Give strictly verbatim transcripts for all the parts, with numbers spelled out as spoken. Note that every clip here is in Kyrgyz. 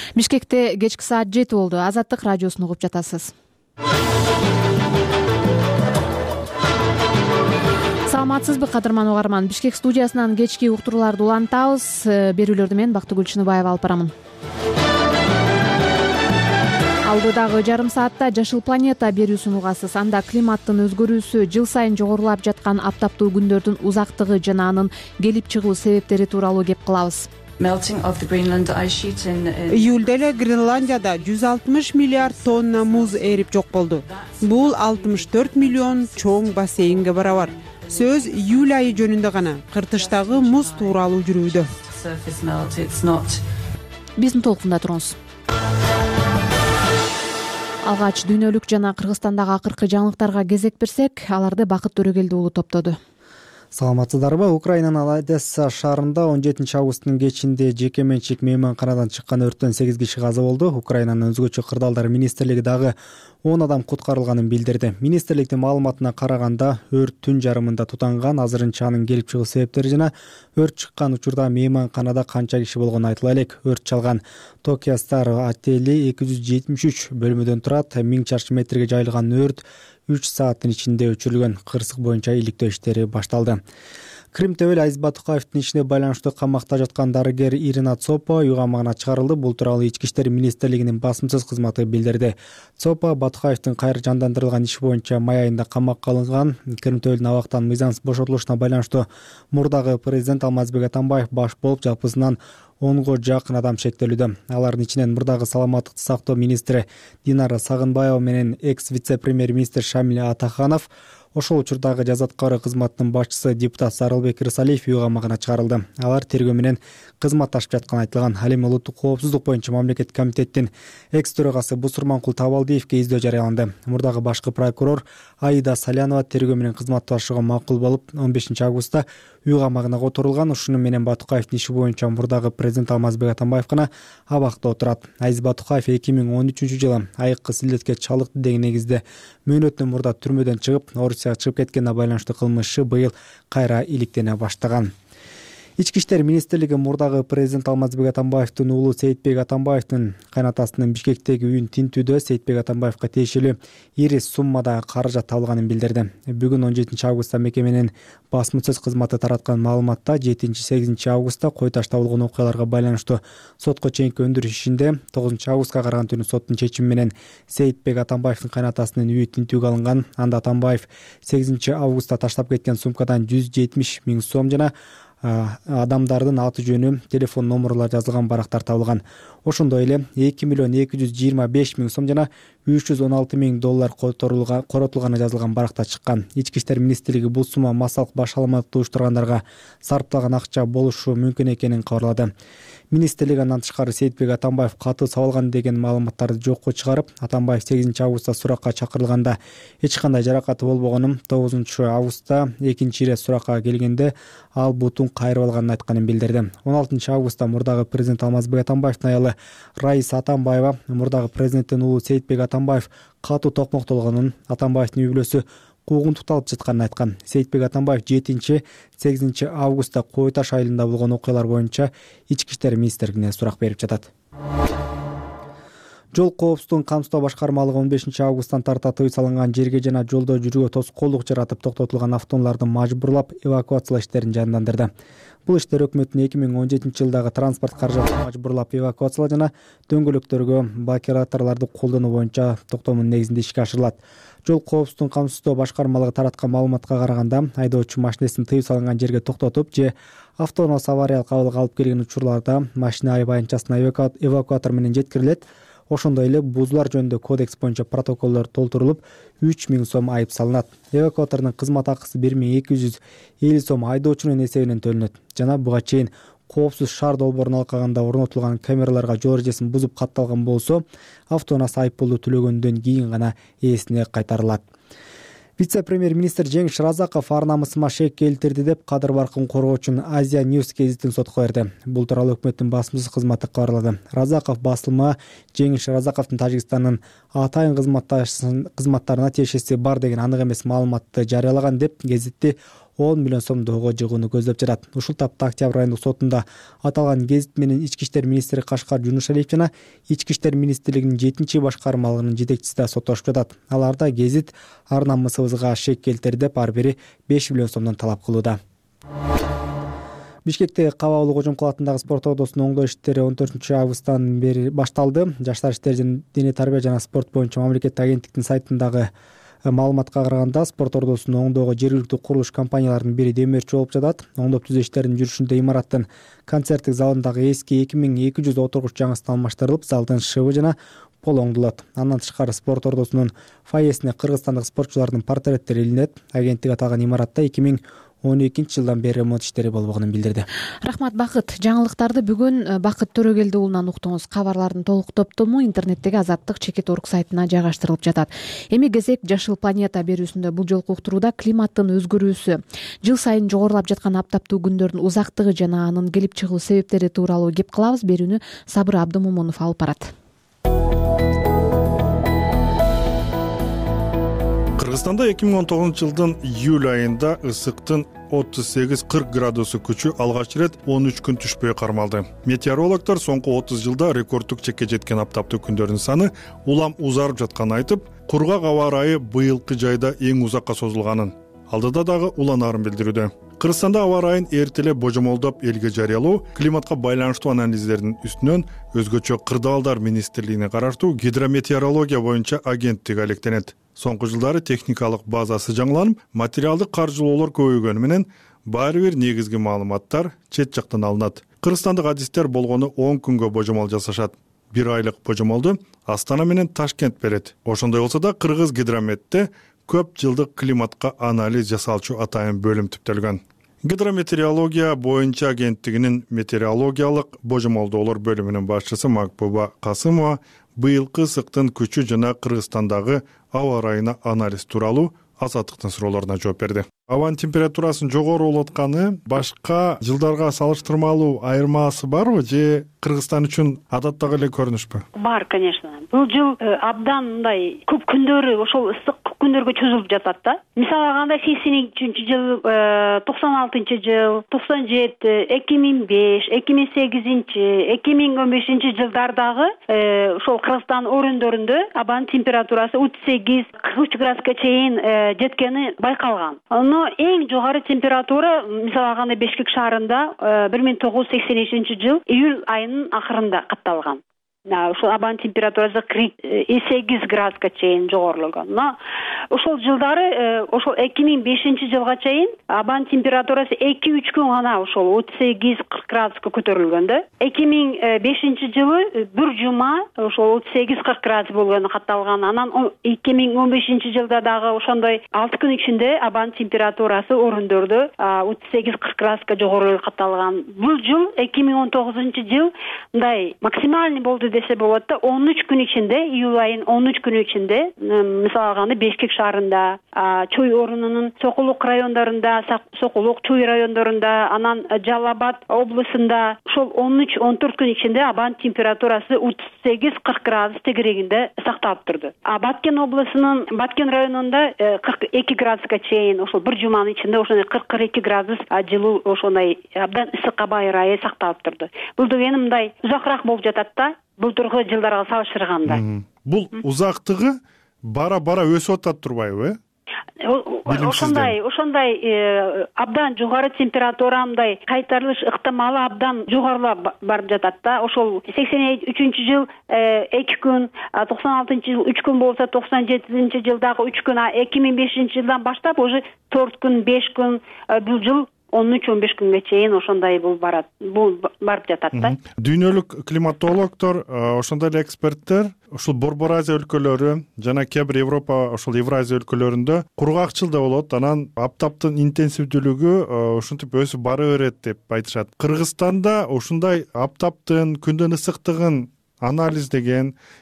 Бишкекте кечки саат жети болду. Азаттык радиосун угуп жатасыз. Саламатсызбы кадырман угарман. Бишкек студиясынан кечки уктурууларды улантабыз. Берүүлөрдү мен Бактыгүл Чыныбаева алып барамын. Алдыдагы жарым саатта Жашыл планета берүүсүн угасыз. Анда климаттын өзгөрүүсү, жыл сайын жогорулап жаткан аптаптуу күндөрдүн узактыгы жана анын келип чыгуу себептери тууралуу кеп кылабыз. Июлда эле Гренландияда жүз алтымыш миллиард тонна муз эрип жок болду. Бул алтымыш төрт миллион чоң бассейнге барабар. Сөз июль айы жөнүндө гана. Кыртыштагы муз тууралуу жүрүүдө. Биздин толкунда туруңуз. Алгач дүйнөлүк жана Кыргызстандагы акыркы жаңылыктарга кезек берсек, аларды Бакыт Төрөгелди уулу топтоду. Саламатсыздарбы? Украинанын Одесса шаарында он жетинчи августтун кечинде жеке менчик мейманканадан чыккан өрттөн сегиз киши каза болду. Украинанын өзгөчө кырдаалдар министрлиги дагы он адам куткарылганын билдирди. Министрликтин маалыматына караганда өрт түн жарымында тутанган. Азырынча анын келип чыгуу себептери жана өрт чыккан учурда мейманканада канча киши болгону айтыла элек. Өрт чалган Tokyo Star отели эки жүз жетимиш үч бөлмөдөн турат. миң чарчы метрге жайылган өрт үч сааттын ичинде өчүрүлгөн. Кырсык боюнча иликтөө иштери башталды. Крим төбөл Азиз Батукаевдин ишине байланыштуу камакта жаткан дарыгер Ирина Цопа үй камагына чыгарылды. Бул тууралуу Ички иштер министрлигинин басымсыз кызматы билдирди. Цопа Батукаевдин кайра жандандырылган иши боюнча май айында камакка алынган. Крим төбөлдүн абактан мыйзамсыз бошотулушуна байланыштуу мурдагы президент Алмазбек Атамбаев баш болуп, жалпысынан онго жакын адам шектелүүдө. Алардын ичинен мурдагы саламаттыкты сактоо министри Динара Сагынбаева менен экс вице-премьер-министр Шамиль Атаханов, ошол учурдагы жаза аткаруу кызматынын башчысы депутат Сарылбек Рысалиев үй камагына чыгарылды. Алар тергөө менен кызматташып жатканы айтылган. Ал эми улуттук коопсуздук боюнча мамлекеттик комитеттин экс төрагасы Бусурманкул Табалдиевге издөө жарыяланды. Мурдагы башкы прокурор Аида Салянова тергөө менен кызматташууга макул болуп, он бешинчи августта үй камагына которулган. Ушуну менен Батукаевдин иши боюнча мурдагы президент Алмазбек Атамбаев гана абакта отурат. Азиз Батукаев эки миң он үчүнчү жылы айыккы силдетке чалыкты деген негизде мөөнөттөн мурда түрмөдөн чыгып, Орусияга чыгып кеткенине байланыштуу кылмышы быйыл кайра иликтене баштаган. Ички иштер министрлиги мурдагы президент Алмазбек Атамбаевдин уулу Сейитбек Атамбаевдин кайнатасынын Бишкектеги үйүн тинтүүдө Сейитбек Атамбаевга тиешелүү ири суммада каражат табылганын билдирди. Бүгүн он жетинчи августта мекеменин басмасөз кызматы тараткан маалыматта жетинчи сегизинчи августта кой таш табылган окуяларга байланыштуу сотко чейинки өндүрүш ишинде тогузунчу августка караган түнү соттун чечими менен Сейитбек Атамбаевдин кайнатасынын үйү тинтүүгө алынган. Анда Атамбаев сегизинчи августта таштап кеткен сумкадан жүз жетимиш миң сом жана адамдардын аты жөнү, телефон номерлары жазылган барактар табылган. Ошондой эле эки миллион эки жүз жыйырма беш миң сом жана үч жүз он алты миң доллар коротулганы жазылган баракта чыккан. Ички иштер министрлиги бул сумма массалык баш саламаттыкты уюштургандарга сарпталган акча болушу мүмкүн экенин кабарлады. Министрлик андан тышкары Сейитбек Атамбаев катуу сабалган деген маалыматтарды жокко чыгарып, Атамбаев сегизинчи августта суракка чакырылганда эч кандай жаракаты болбогонун, тогузунчу августта экинчи ирет суракка келгенде ал бутун кайрып алганын айтканын билдирди. он алтынчы августта мурдагы президент Алмазбек Атамбаевдин аялы Раиса Атамбаева мурдагы президенттин уулу Сейитбек Атамбаев катуу токмоктолгонун, Атамбаевдин үй бүлөсү куугунтукту алып жатканын айткан. Сейитбек Атамбаев жетинчи сегизинчи августта Кой Таш айылында болгон окуялар боюнча Ички иштер министрлигине сурак берип жатат. Жол коопсуздугун камсыздоо башкармалыгы он бешинчи августтан тарта тыюу салынган жерге жана жолдо жүрүүгө тоскоолдук жаратып токтотулган автоунааларды мажбурлап эвакуациялоо иштерин жандандырды. Бул иштер өкмөттүн эки миң он жетинчи жылдагы транспорт каражатын мажбурлап эвакуациялоо жана дөңгөлөктөргө блокираторлорду колдонуу боюнча токтоомдун негизинде ишке ашырылат. Жол коопсуздугун камсыздоо башкармалыгы тараткан маалыматка караганда, айдоочу машинесин тыюу салынган жерге токтотуп же автоунаа авариялык абалга алып келген учурларда машина айбанчасына эвакуатор менен жеткирилет. Ошондой эле бузуулар жөнүндө кодекс боюнча протоколдор толтурулуп, үч миң сом айып салынат. Эвакуатордун кызмат акысы бир миң эки жүз элүү сом айдоочунун эсебинен төлөнөт. Жана буга чейин коопсуз шаар долбоорун алкаганда орнотулган камераларга жол эрежесин бузуп катталган болсо, автоунаасы айып пулду төлөгөндөн кийин гана ээсине кайтарылат. Вице-премьер-министр Жеңиш Разаков ар намысыма шек келтирди деп Кадыр Баркын коргоочун Азия Ньюс гезитин сотко берди. Бул тууралуу өкмөттүн басмасөз кызматы кабарлады. Разаков басылма Жеңиш Разаковдун Тажикстандын атайын кызматтарына тиешеси бар деген анык эмес маалыматты жарыялаган деп гезитти он миллион сомдогу жыгууну көздөп жатат. Ушул тапта октябрь айындык сотунда аталган гезит менен Ички иштер министри Кашкар Жунушалиев жана Ички иштер министрлигинин жетинчи башкармалыгынын жетекчиси да соттошуп жатат. Аларда гезит ар намысыбызга шек келтирди деп ар бири беш миллион сомдон талап кылууда. Бишкекте Кабаулук Кожомкул атындагы спорт ордосунун оңдоо иштери он төртүнчү августтан бери башталды. Жаштар иштери жана дене тарбия жана спорт боюнча мамлекеттик агенттиктин сайтындагы маалыматка караганда спорт ордосун оңдоого жергиликтүү курулуш компанияларынын бири демирчи болуп жатат. Оңдоп түзөө иштеринин жүрүшүндө имараттын концерттик залындагы эски эки миң эки жүз отургуч жаңысынан алмаштырылып, залдын шыбы жана пол оңдолот. Андан тышкары спорт ордосунун фойесине кыргызстандык спортчулардын портреттери илинет. Агенттик аталган имаратта эки миң он экинчи жылдан бери ремонт иштери болбогонун билдирди. Рахмат Бакыт. Жаңылыктарды бүгүн Бакыт Төрөгелди уулунан уктуңуз. Кабарлардын толук топтому интернеттеги Азаттык чекит орг сайтына жайгаштырылып жатат. Эми кезек Жашыл планета берүүсүндө бул жолку уктурууда климаттын өзгөрүүсү, жыл сайын жогорулап жаткан аптаптуу күндөрдүн узактыгы жана анын келип чыгуу себептери тууралуу кеп кылабыз. Берүүнү Сабыр Абдымомунов алып барат. Кыргызстанда эки миң он тогузунчу жылдын июль айында ысыктын отуз сегиз кырк градусу күчү алгач ирет он үч күн түшпөй кармалды. Метеорологдор соңку отуз жылда рекорддук чекке жеткен аптаптуу күндөрдүн саны улам узарып жатканын айтып, кургак аба ырайы быйылкы жайда эң узакка созулганын, алдыда дагы уланаарын билдирүүдө. Кыргызстанда аба ырайын эртелеп божомолдоп элге жарыялоо климатка байланыштуу анализдердин үстүнөн өзгөчө Кырдаалдар министрлигине караштуу гидрометеорология боюнча агенттик алектенет. Соңку жылдары техникалык базасы жаңыланып, материалдык каржылоолор көбөйгөнү менен баары бир негизги маалыматтар чет жактан алынат. Кыргызстандык адистер болгону он күнгө божомол жасашат. Бир айлык божомолду Астана менен Ташкент берет. Ошондой болсо да Кыргыз гидрометте көп жылдык климатка анализ жасалчу атайын бөлүм түптөлгөн. Гидрометеорология боюнча агенттигинин метеорологиялык божомолдоолор бөлүмүнүн башчысы Макбуба Касымова быйылкы ысыктын күчү жана Кыргызстандагы аба ырайына анализ тууралуу Азаттыктын суроолоруна жооп берди. Абанын температурасынын жогору болуп атканы башка жылдарга салыштырмалуу айырмасы барбы же Кыргызстан үчүн адаттагы эле көрүнүшпү? Бар, конечно. Бул жыл абдан мындай көп күндөрү ошол ысык күндөргө чөзүлүп жатат да. Мисалы алганда сексен үчүнчү жыл, токсон алтынчы жыл, токсон жети, эки миң беш, эки миң сегизинчи, эки миң он бешинчи жылдардагы ошол Кыргызстан орюндорунда абанын температурасы отуз сегиз кырк үч градуска чейин жеткени байкалган. Но эң жогору температура мисалы алганда Бишкек шаарында бир миң тогуз жүз сексен үчүнчү жыл июль айынын акырында катталган. Ошол абанын температурасы кырк сегиз градуска чейин жогорулган. Но ошол жылдары ошол эки миң бешинчи жылга чейин абанын температурасы эки үч күн гана ошол отуз сегиз кырк градуска көтөрүлгөн да. эки миң бешинчи жылы бир жума ошол отуз сегиз кырк градус болгону катталган. Анан эки миң он бешинчи жылда дагы ошондой алты күн ичинде абанын температурасы орюндордо отуз сегиз кырк градуска жогору катталган. Бул жыл эки миң он тогузунчу жыл мындай максимальный болду десе болот да. он үч күн ичинде, июль айынын он үч күнү ичинде, мисалы алганда Бишкек шаарында, Чүй орунунун Сокулук райондорунда, Сокулук, Чүй райондорунда, анан Жалал Абад облусунда ошол он үч он төрт күн ичинде абанын температурасы отуз сегиз кырк градус тегерегинде сакталып турду. А Баткен облусунун Баткен районунда кырк эки градуска чейин ошол бир жуманын ичинде ошондой кырк кырк эки градус жылуу ошондой абдан ысык аба ырайы сакталып турду. Бул дегени мындай узакыраак болуп жатат да. Былтыркы жылдарга салыштырганда. Бул узактыгы бара-бара өсүп атат турбайбы, э? Ошондой, ошондой абдан жогору температура, мындай кайтарылыш ыктымалы абдан жогорулап барып жатат да. Ошол сексен үчүнчү жыл эки күн, токсон алтынчы жыл үч күн болсо, токсон жетинчи жылдагы үч күн, эки миң бешинчи жылдан баштап уже төрт күн, беш күн, бул жыл он үч он беш күнгө чейин ошондой бул барат, бул барып жатат да. Дүйнөлүк климатологдор, ошондой эле эксперттер ушул Борбор Азия өлкөлөрү жана кээ бир Европа, ошол Евразия өлкөлөрүндө кургакчыл да болот, анан аптаптын интенсивдүүлүгү ушинтип өсүп бара берет деп айтышат. Кыргызстанда ушундай аптаптын, күндүн ысыктыгын анализдеген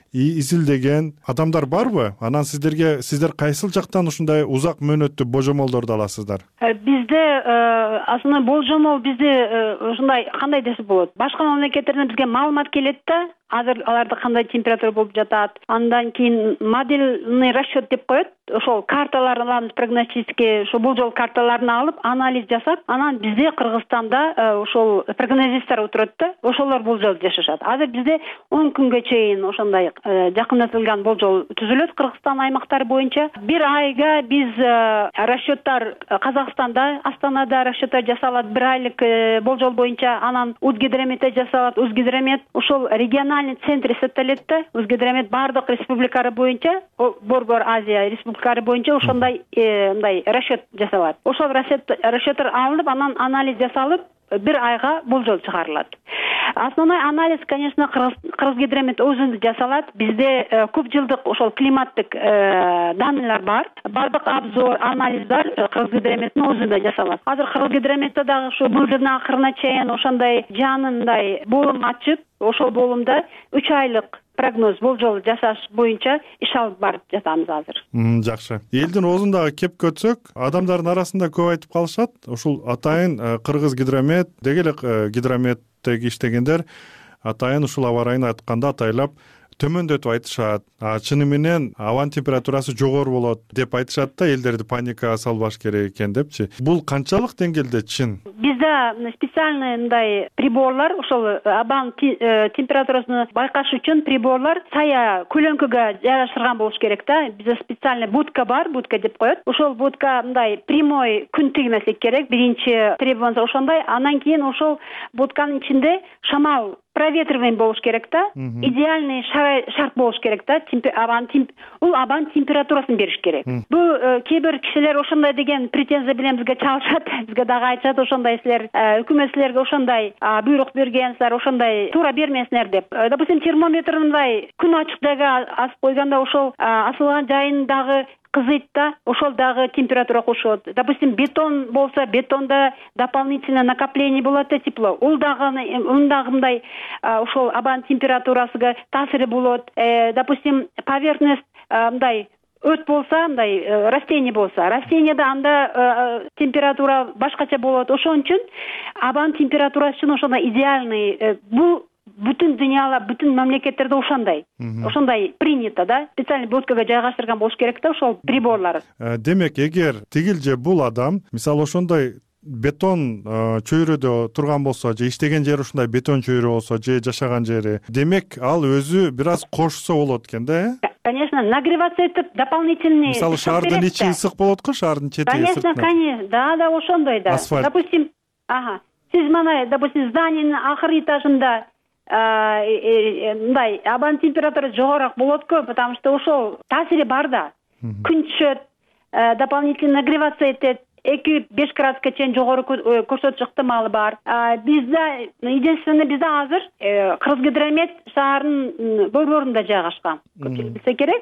изилдеген адамдар барбы? Анан сиздерге сиздер кайсыл жактан ушундай узак мөөнөттүү божомолдорду аласыздар? Бизде основной болжомол бизде ушундай кандай десе болот. Башка мамлекеттерден бизге маалымат келет да, азыр аларда кандай температура болуп жатат. Андан кийин модельный расчет деп коет. Ошол карталарын алабыз, прогностический, ошо болжол карталарын алып, анализ жасап, анан бизде Кыргызстанда ошол прогнозисттер отурат да, ошолор болжол жасашат. Азыр бизде он күнгө чейин ошондой жакындатылган болжол түзүлөт Кыргызстан аймактары боюнча. Бир айга биз расчеттар Казакстанда, Астанада расчеттар жасалат, бир айлык болжол боюнча, анан Узгидрометте жасалат. Узгидромет ошол региональный центр эсептелет да, Узгидромет бардык республикалар боюнча, Борбор Азия республикалары боюнча ошондой мындай расчет жасалат. Ошол расчеттер алынып, анан анализ жасалып, бир айга болжол чыгарылат. Основной анализ, конечно, Кыргызгидромет өзүндө жасалат. Бизде көп жылдык ошол климаттык данныйлар бар. Бардык обзор, анализдар Кыргызгидрометтин өзүндө жасалат. Азыр Кыргызгидрометте дагы ушу бул жылдын акырына чейин ошондой жанындай болум ачып, ошол болумда үч айлык прогноз болжол жасаш боюнча иш алып барып жатабыз азыр. Жакшы. Элдин оозундагы кепке өтсөк, адамдардын арасында көп айтып калышат. Ушул атайын Кыргызгидромет, деги эле гидрометтеги иштегендер атайын ушул аба ырайын айтканда атайлап төмөндөтүп айтышат. А чыны менен абанын температурасы жогору болот деп айтышат да, элдерди паникага салбаш керек экен депчи. Бул канчалык деңгээлде чын? Бизде специальный мындай приборлар, ошол абанын температурасын байкаш үчүн приборлар сая көлөңкөгө жайгаштырган болуш керек да. Бизде специальный будка бар, будка деп коет. Ошол будка мындай прямой күн тиймеслик керек. Биринчи требования ошондой. Андан кийин ошол будканын ичинде шамал проветриваемый болуш керек да. Идеальный шарт болуш керек да. Бул абанын температурасын бериш керек. Бул кээ бир кишилер ошондой деген претензия менен бизге чалышат. Бизге дагы айтышат, ошондой силер өкмөт силерге ошондой буйрук бергенсиздер, ошондой туура бермесиңер деп. Допустим, термометр мындай күн ачык жайга асып койгондо ошол асылган жайын дагы кызыйт да, ошол дагы температура кошот. Допустим, бетон болсо, бетонда дополнительное накопление болот да, тепло. Ол дагы ун дагы мындай ошол абанын температурасына таасири болот. Допустим, поверхность мындай өт болса, мындай растение болса, растениеде анда температура башкача болот. Ошон үчүн абанын температурасы үчүн ошондой идеальный, бул бүтүн дүйнөдө, бүтүн мамлекеттерде ошондой. Ошондой принято да. Специальный будкага жайгаштырган болуш керек да ошол приборлар. Демек, эгер тигил же бул адам, мисалы ошондой бетон чөйрөдө турган болсо, же иштеген жери ушундай бетон чөйрө болсо, же жашаган жери, демек ал өзү бир аз кошсо болот экен да, э? Конечно, нагреваться этип дополнительный. Мисалы шаардын ичи ысык болот го, шаардын чети ысык. Конечно, конечно. Да, да, ошондой да. Асфальт. Допустим, ага. Сиз мана, допустим, зданиянын акыркы этажында мындай абанын температурасы жогорураак болот го, потому что ошол таасири бар да. Күн түшөт, дополнительно нагреваться этет, эки беш градуска чейин жогору көрсөтүш ыктымалы бар. Бизде единственное, бизде азыр Кыргызгидромет шаардын борборунда жайгашкан. Көпчүлүк билсе керек.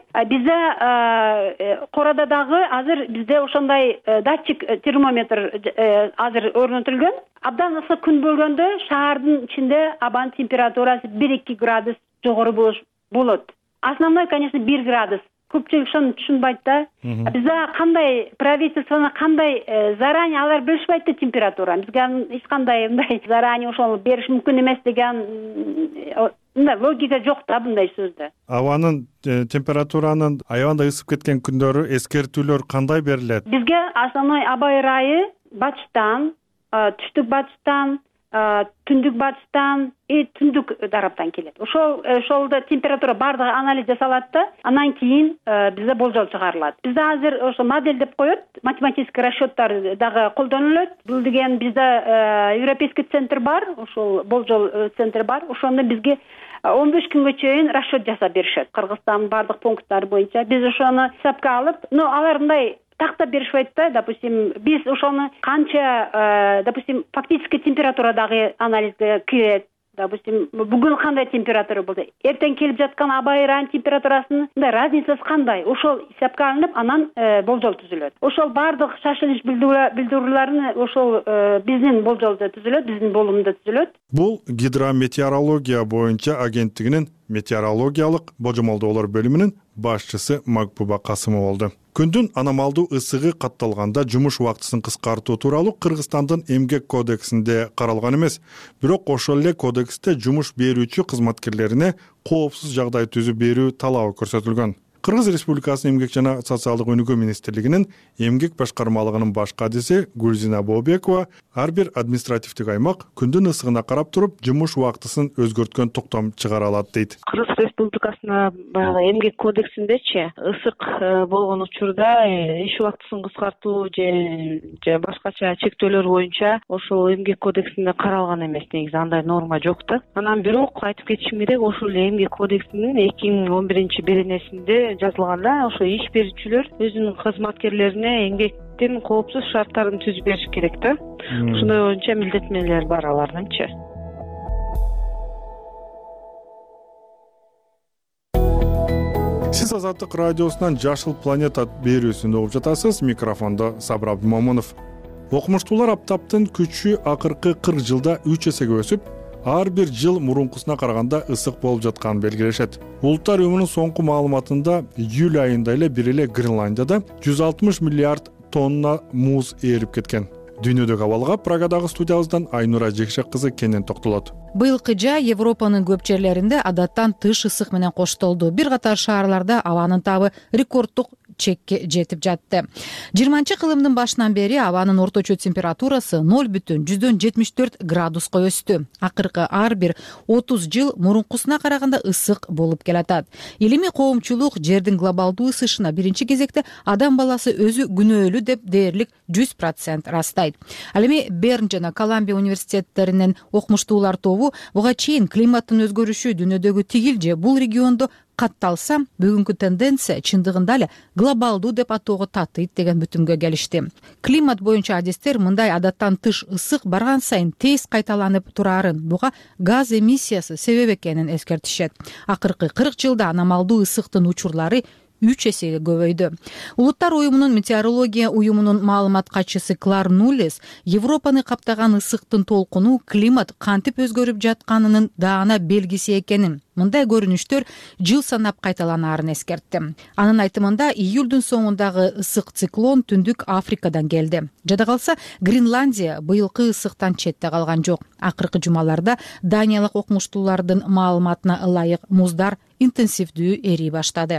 Бизде Корада дагы азыр бизде ошондой датчик термометр азыр орнотулган. Абдан ысык күн болгондо шаардын ичинде абанын температурасы бир-эки градус жогору болот. Основной, конечно, бир градус. Көпчүлүк ошону түшүнбөйт да. Бизде кандай правительствону кандай заранее алар билишпейт да температура. Бизге эч кандай мындай заранее ошону бериш мүмкүн эмес деген мындай логика жок да мындай сөздө. Абанын температуранын аябандай ысып кеткен күндөрү эскертүүлөр кандай берилет? Бизге основной аба ырайы батыштан, түштүк батыштан, түндүк батыштан и түндүк тараптан келет. Ошол ошолда температура бардыгы анализ жасалат да, андан кийин бизде болжол чыгарылат. Бизде азыр ошо модель деп коет, математический расчеттар дагы колдонулат. Бул деген бизде европейский центр бар, ошол болжол центр бар. Ошондо бизге он беш күнгө чейин расчет жасап беришет. Кыргызстандын бардык пункттары боюнча биз ошону хисапка алып, ну алар мындай тактап беришпейт да, допустим, биз ошону канча, допустим, фактический температура дагы анализге кирет. допустим бүгүн кандай температура болду, эртең келип жаткан аба айран температурасынын разницасы кандай, ошол эсепке алынып анан болжол түзүлөт. Ошол бардык шашылыш билдирүүлөрүн ошол биздин болжолдо түзүлөт, биздин болумда түзүлөт. Бул гидрометеорология боюнча агенттигинин метеорологиялык божомолдоолор бөлүмүнүн башчысы Макбуба Касымова болду. Күндүн аномалдуу ысыгы катталганда жумуш убактысын кыскартуу тууралуу Кыргызстандын эмгек кодексинде каралган эмес. Бирок ошол эле кодексте жумуш берүүчү кызматкерлерине коопсуз жагдай түзүп берүү талабы көрсөтүлгөн. Кыргыз Республикасынын эмгек жана социалдык өнүгүү министрлигинин эмгек башкармалыгынын баш кадиси Гүлзина Бообекова ар бир административдик аймак күндүн ысыгына карап туруп жумуш убактысын өзгөрткөн токтом чыгара алат дейт. Кыргыз Республикасына баягы эмгек кодексиндечи ысык болгон учурда иш убактысын кыскартуу же же башкача чектөөлөр боюнча ошол эмгек кодексинде каралган эмес, негизи андай норма жок да. Анан бирок айтып кетишим керек, ошол эмгек кодексинин эки миң он биринчи беренесинде жазылганда ошо иш берүүчүлөр өзүнүн кызматкерлерине эмгектин коопсуз шарттарын түзүп бериш керек да. Ошондой боюнча милдеттенмелер бар алардыңчы. Сиз Азаттык радиосунан Жашыл планета берүүсүн угуп жатасыз. Микрофондо Сабыр Абдымомунов. Окумуштуулар аптаптын күчү акыркы кырк жылда үч эсеге өсүп, ар бир жыл мурункусуна караганда ысык болуп жатканын белгилешет. Улуттар уюмунун соңку маалыматында июль айында эле бир эле Гренландияда жүз алтымыш миллиард тонна муз ээрип кеткен. Дүйнөдөгү абалга Прагадагы студиябыздан Айнура Жекшек кызы кенен токтолот. Быйылкы жай Европанын көп жерлеринде адаттан тыш ысык менен коштолду. Бир катар шаарларда абанын табы рекорддук чекке жетип жатты. жыйырманчы кылымдын башынан бери абанын орточо температурасы ноль бүтүн жүздөн жетимиш төрт градуска өстү. Акыркы ар бир отуз жыл мурункусуна караганда ысык болуп келатат. Илимий коомчулук жердин глобалдуу ысышына биринчи кезекте адам баласы өзү күнөөлүү деп дээрлик жүз процент растайт. Ал эми Берн жана Колумбия университеттеринин окумуштуулар тобу буга чейин климаттын өзгөрүшү дүйнөдөгү тигил же бул региондо катталса, бүгүнкү тенденция чындыгында эле глобалдуу деп атоого татыйт деген бүтүмгө келишти. Климат боюнча адистер мындай адаттан тыш ысык барган сайын тез кайталанып турарын, буга газ эмиссиясы себеп экенин эскертишет. Акыркы кырк жылда аномалдуу ысыктын учурлары үч эсеге көбөйдү. Улуттар уюмунун метеорология уюмунун маалымат катчысы Клар Нуллес Европаны каптаган ысыктын толкуну климат кантип өзгөрүп жатканынын даана белгиси экенин, мындай көрүнүштөр жыл санап кайталанаарын эскертти. Анын айтымында июлдун соңундагы ысык циклон түндүк Африкадан келди. Жада калса Гренландия быйылкы ысыктан четте калган жок. Акыркы жумаларда Даниялык окумуштуулардын маалыматына ылайык муздар интенсивдүү эрий баштады.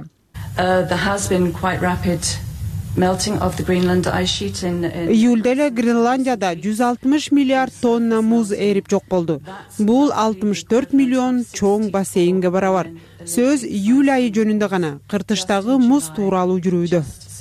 Июлда эле Гренландияда жүз алтымыш миллиард тонна муз ээрип жок болду. Бул алтымыш төрт миллион чоң бассейнге барабар. Сөз июль айы жөнүндө гана, кыртыштагы муз тууралуу жүрүүдө.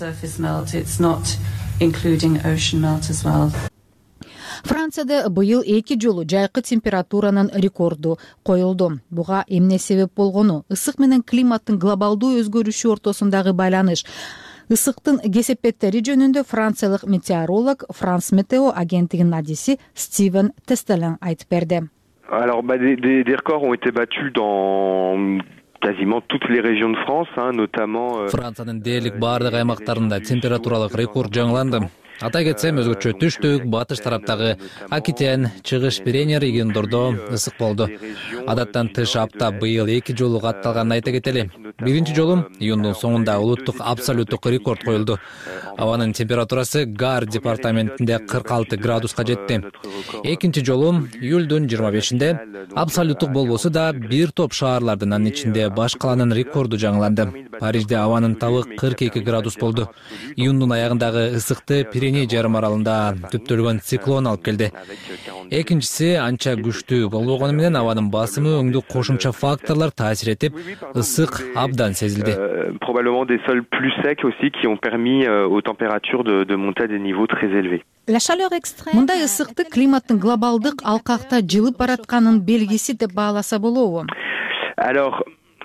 Францияда быйыл эки жолу жайкы температуранын рекорду коюлду. Буга эмне себеп болгону? Ысык менен климаттын глобалдуу өзгөрүшү ортосундагы байланыш. Ысыктын кесепеттери жөнүндө франциялык метеоролог Франс Метео агенттигинин адиси Стивен Тестелен айтып берди. Alors, bah, des, des, des records ont été battus dans quasiment toutes les régions de France, hein, notamment. Франциянын дээрлик баардык аймактарында температуралык рекорд жаңыланды. Ата кетсем, өзгөчө түштүк, батыш тараптагы Акитен, Чыгыш Пиреней региондордо ысык болду. Адаттан тыш аптап быйыл эки жолу катталганын айта кетели. Биринчи жолу июндун соңунда улуттук абсолюттук рекорд коюлду. Абанын температурасы Гар департаментинде кырк алты градуска жетти. Экинчи жолу июлдун жыйырма бешинде абсолюттук болбосо да бир топ шаарлардын, анын ичинде баш каланын рекорду жаңыланды. Парижде абанын табы кырк эки градус болду. Июндун аягындагы ысыкты Пиреней жарым аралында түптөлгөн циклон алып келди. Экинчиси анча күчтүү болбогону менен абанын басымы өңдүү кошумча факторлор таасир этип, ысык абдан сезилди. Probablement des sols plus secs aussi qui ont permis aux températures de, de monter à des niveaux très élevés. Мындай ысыкты климаттын глобалдык алкакта жылып баратканын белгиси деп бааласа болобу? Alors,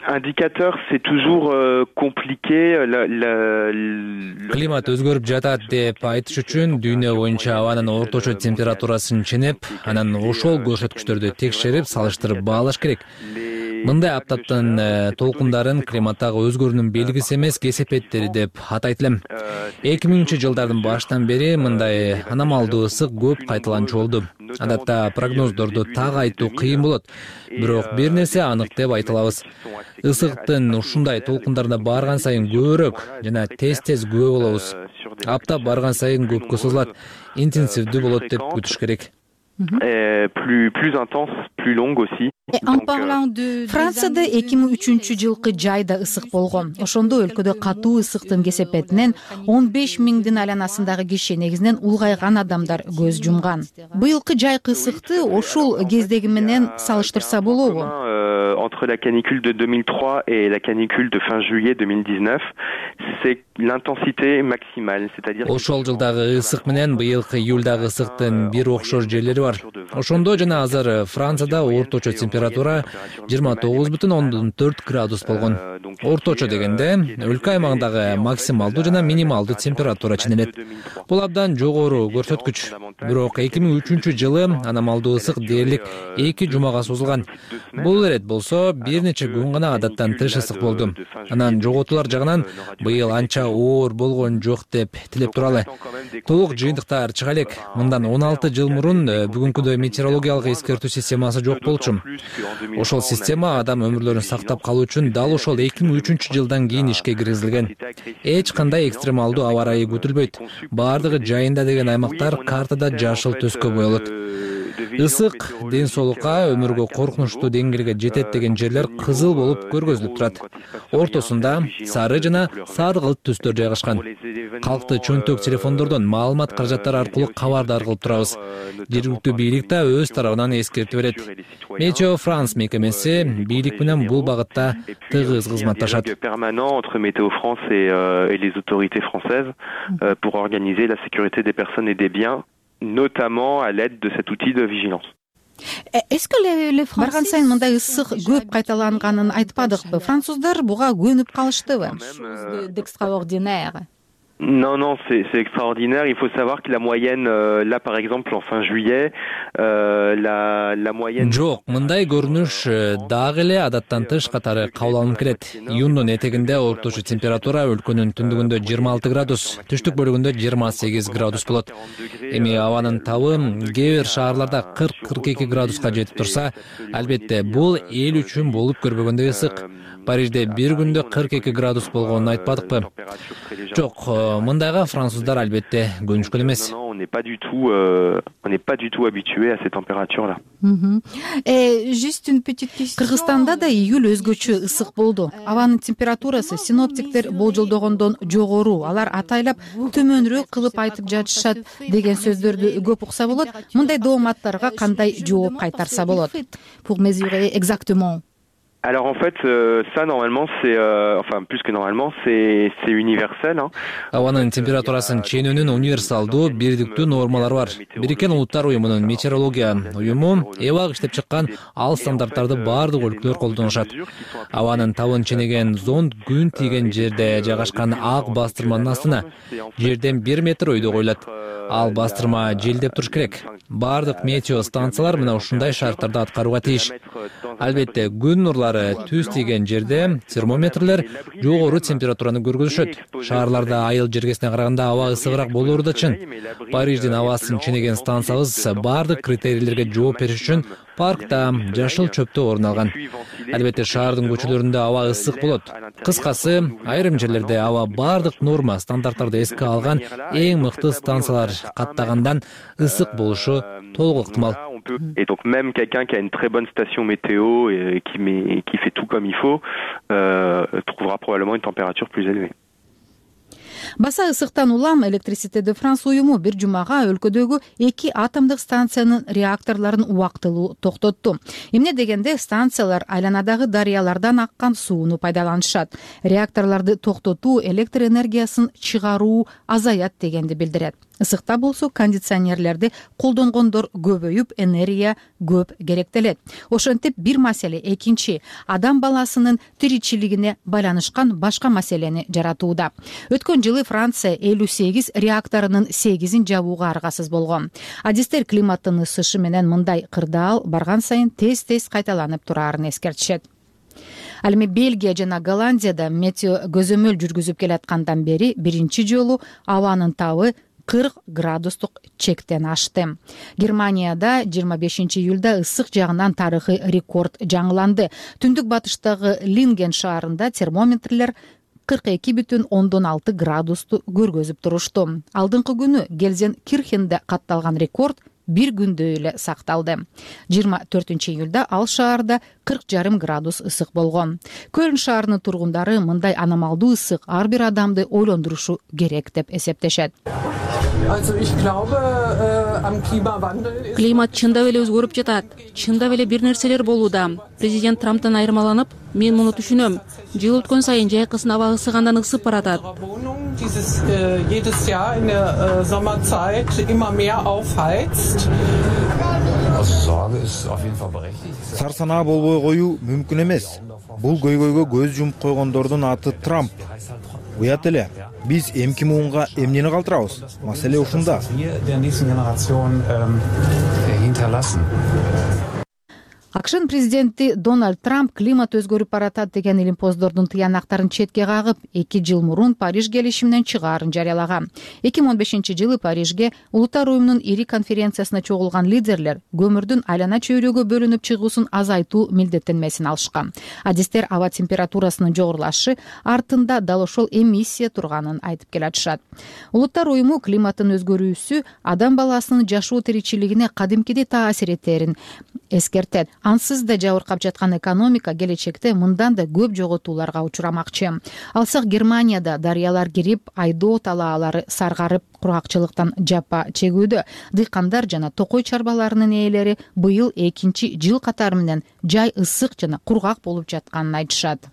Индикатор, c'est toujours euh, compliqué. La, la, la... Климат өзгөрүп жатат деп айтыш үчүн дүйнө боюнча абанын орточо температурасын ченеп, анан ошол көрсөткүчтөрдү текшерип, салыштырып баалаш керек. Мындай аптаптын толкундарын климаттагы өзгөрүүнүн белгиси эмес, кесепеттери деп атайт элем. эки миңинчи жылдардын башынан бери мындай аномалдуу ысык көп кайталанчу болду. Адатта прогноздорду так айтуу кыйын болот, бирок бир нерсе анык деп айта алабыз. Ысыктын ушундай толкундарына барган сайын көбүрөөк жана тез-тез күбө болобуз. Аптап барган сайын көпкө созулат, интенсивдүү болот деп күтүш керек. Plus plus intense, plus longue aussi. Францияда эки миң үчүнчү жылкы жайда ысык болгон. Ошондо өлкөдө катуу ысыктын кесепетинен он беш миңдин айланасындагы киши, негизинен улгайган адамдар көз жумган. Быйылкы жайкы ысыкты ошол кездеги менен салыштырса болобу? Entre la canicule de deux mille trois et la canicule de fin juillet deux mille dix-neuf, c'est l'intensité maximale, c'est-à-dire ошол жылдагы ысык менен быйылкы июлдагы ысыктын бир окшош жерлери бар. Ошондо жана азыр Францияда орточо температура жыйырма тогуз бүтүн ондон төрт градус болгон. Орточо дегенде өлкө аймагындагы максималдуу жана минималдуу температура ченелет. Бул абдан жогору көрсөткүч. Бирок эки миң үчүнчү жылы аномалдуу ысык дээрлик эки жумага созулган. Бул ирет болсо бир нече күн гана адаттан тыш ысык болду. Анан жоготуулар жагынан быйыл анча оор болгон жок деп тилеп туралы. Толук жыйынтыктар чыга элек. Мындан он алты жыл мурун бүгүнкүдөй метеорологиялык эскертүү системасы жок болчу. Ошол система адам өмүрлөрүн сактап калуу үчүн дал ошол эки миң үчүнчү жылдан кийин ишке киргизилген. Эч кандай экстремалдуу аба ырайы күтүлбөйт. Бардыгы жайында деген аймактар картада жашыл төскө боелот. Ысык ден соолукка, өмүргө коркунучтуу деңгээлге жетет деген жерлер кызыл болуп көргөзүлүп турат. Ортосунда сары жана саргылт түстөр жайгашкан. Калкты чөнтөк телефондордон маалымат каражаттары аркылуу кабардар кылып турабыз. Жергиликтүү бийлик да өз тарабынан эскертип берет. Météo France мекемеси бийлик менен бул багытта тыгыз кызматташат. Permanent entre Météo France et, euh, et les autorités françaises euh, pour organiser la sécurité des personnes et des biens, notamment à l'aide de cet outil de vigilance. Барган сайын мындай ысык көп кайталанганын айтпадыкпы? Француздар буга көнүп калыштыбы? Non, non, c'est, c'est extraordinaire. Il faut savoir que la moyenne, euh, là par exemple en fin juillet, euh, la, la moyenne... Жок, мындай көрүнүш дагы эле адаттан тыш катары кабыл алынып келет. Июндун этегинде орточо температура өлкөнүн түндүгүндө жыйырма алты градус, түштүк бөлүгүндө жыйырма сегиз градус болот. Эми абанын табы кээ бир шаарларда кырк кырк эки градуска жетип турса, албетте бул эл үчүн болуп көрбөгөндөй ысык. Парижде бир күндө кырк эки градус болгонун айтпадыкпы? Жок, мындайга француздар албетте көнүшкөн эмес. On n'est pas du tout, euh, on n'est pas du tout habitué à ces températures-là. Кыргызстанда да июль өзгөчө ысык болду. Абанын температурасы синоптиктер болжолдогондон жогору, алар атайлап төмөнүрөөк кылып айтып жатышат деген сөздөрдү көп укса болот. Мындай дооматтарга кандай жооп кайтарса болот? Pour mesurer exactement. Alors en fait, euh, ça normalement c'est, euh, enfin plus que normalement c'est c'est universel. Hein. Абанын температурасын ченүүнүн универсалдуу бирдиктүү нормалары бар. Бириккен Улуттар уюмунун метеорология уюму эбак иштеп чыккан ал стандарттарды бардык өлкөлөр колдонушат. Абанын табын ченеген зонд күн тийген жерде жайгашкан ак бастырманын астына жерден бир метр өйдө коюлат. Ал бастырма желдеп туруш керек. Бардык метео станциялар мына ушундай шарттарды аткарууга тийиш. Албетте күн нурлары түз тийген жерде термометрлер жогору температураны көргөзүшөт. Шаарларда айыл жергесине караганда аба ысыгыраак болоору да чын. Париждин абасын ченеген станциябыз бардык критерийлерге жооп бериш үчүн паркта, жашыл чөптө орун алган. Албетте шаардын көчөлөрүндө аба ысык болот. Кыскасы, айрым жерлерде аба бардык норма стандарттарды эске алган эң мыкты станциялар каттагандан ысык болушу толук ыктымал. Et donc même quelqu'un qui a une très bonne station météo et qui met, qui fait tout comme il faut euh, trouvera probablement une température plus élevée. Баса ысыктан улам Электрисите де Франс уюму бир жумага өлкөдөгү эки атомдук станциянын реакторлорун убактылуу токтотту. Эмне дегенде станциялар айланадагы дарыялардан аккан сууну пайдаланышат. Реакторлорду токтотуу электр энергиясын чыгаруу азаят дегенди билдирет. ысыкта болсо кондиционерлерди колдонгондор көбөйүп энергия көп керектелет. Ошентип бир маселе экинчи адам баласынын тиричилигине байланышкан башка маселени жаратууда. Өткөн жылы Франция элүү сегиз реакторунун сегизин жабууга аргасыз болгон. Адистер климаттын ысышы менен мындай кырдаал барган сайын тез-тез кайталанып турарын эскертишет. Ал эми Бельгия жана Голландияда метео көзөмөл жүргүзүп келаткандан бери биринчи жолу абанын табы кырк градустук чектен ашты. Германияда жыйырма бешинчи июлда ысык жагынан тарыхый рекорд жаңыланды. Түндүк батыштагы Линген шаарында термометрлер кырк эки бүтүн ондон алты градусту көргөзүп турушту. Алдыңкы күнү Гельзенкирхенде катталган рекорд бир күндө эле сакталды. жыйырма төртүнчү июлда ал шаарда кырк жарым градус ысык болгон. Көлн шаарынын тургундары мындай аномалдуу ысык ар бир адамды ойлондурушу керек деп эсептешет. Климат чындап эле өзгөрүп жатат. Чындап эле бир нерселер болууда. Президент Трамптан айырмаланып, мен муну түшүнөм. Жыл өткөн сайын жайкысын аба ысыгандан ысып баратат. Сар санаа болбой коюу мүмкүн эмес. Бул көйгөйгө көз жумуп койгондордун аты Трамп. Уят эле, биз эмки муунга эмнени калтырабыз? Маселе ушунда. Акшын президенти Дональд Трамп климат өзгөрүп баратат деген илимпоздордун тыянактарын четке кагып, эки жыл мурун Париж келишиминен чыгаарын жарыялаган. эки миң он бешинчи жылы Парижге Улуттар уюмунун ири конференциясына чогулган лидерлер көмүрдүн айлана чөйрөгө бөлүнүп чыгуусун азайтуу милдеттенмесин алышкан. Адистер аба температурасынын жогорулашы артында дал ошол эмиссия турганын айтып келатышат. Улуттар уюму климаттын өзгөрүүсү адам баласынын жашоо тиричилигине кадимкидей таасир этерин эскертет. Ансыз да жабыркап жаткан экономика келечекте мындан да көп жоготууларга учурамакчы. Алсак Германияда дарыялар кирип, айдоо талаалары саргарып, кургакчылыктан жапа чегүүдө. Дыйкандар жана токой чарбаларынын ээлери быйыл экинчи жыл катары менен жай ысык жана кургак болуп жатканын айтышат.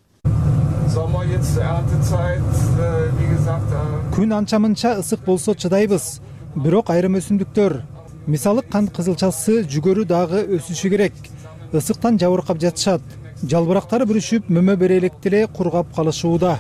Күн анча-мынча ысык болсо чыдайбыз. Бирок айрым өсүмдүктөр, мисалы кант кызылчасы, жүгөрү дагы өсүшү керек. Isıktan жабыркап жатышат. Жалбырактары бүрүшүп, мөмө бере электе эле кургап калышууда.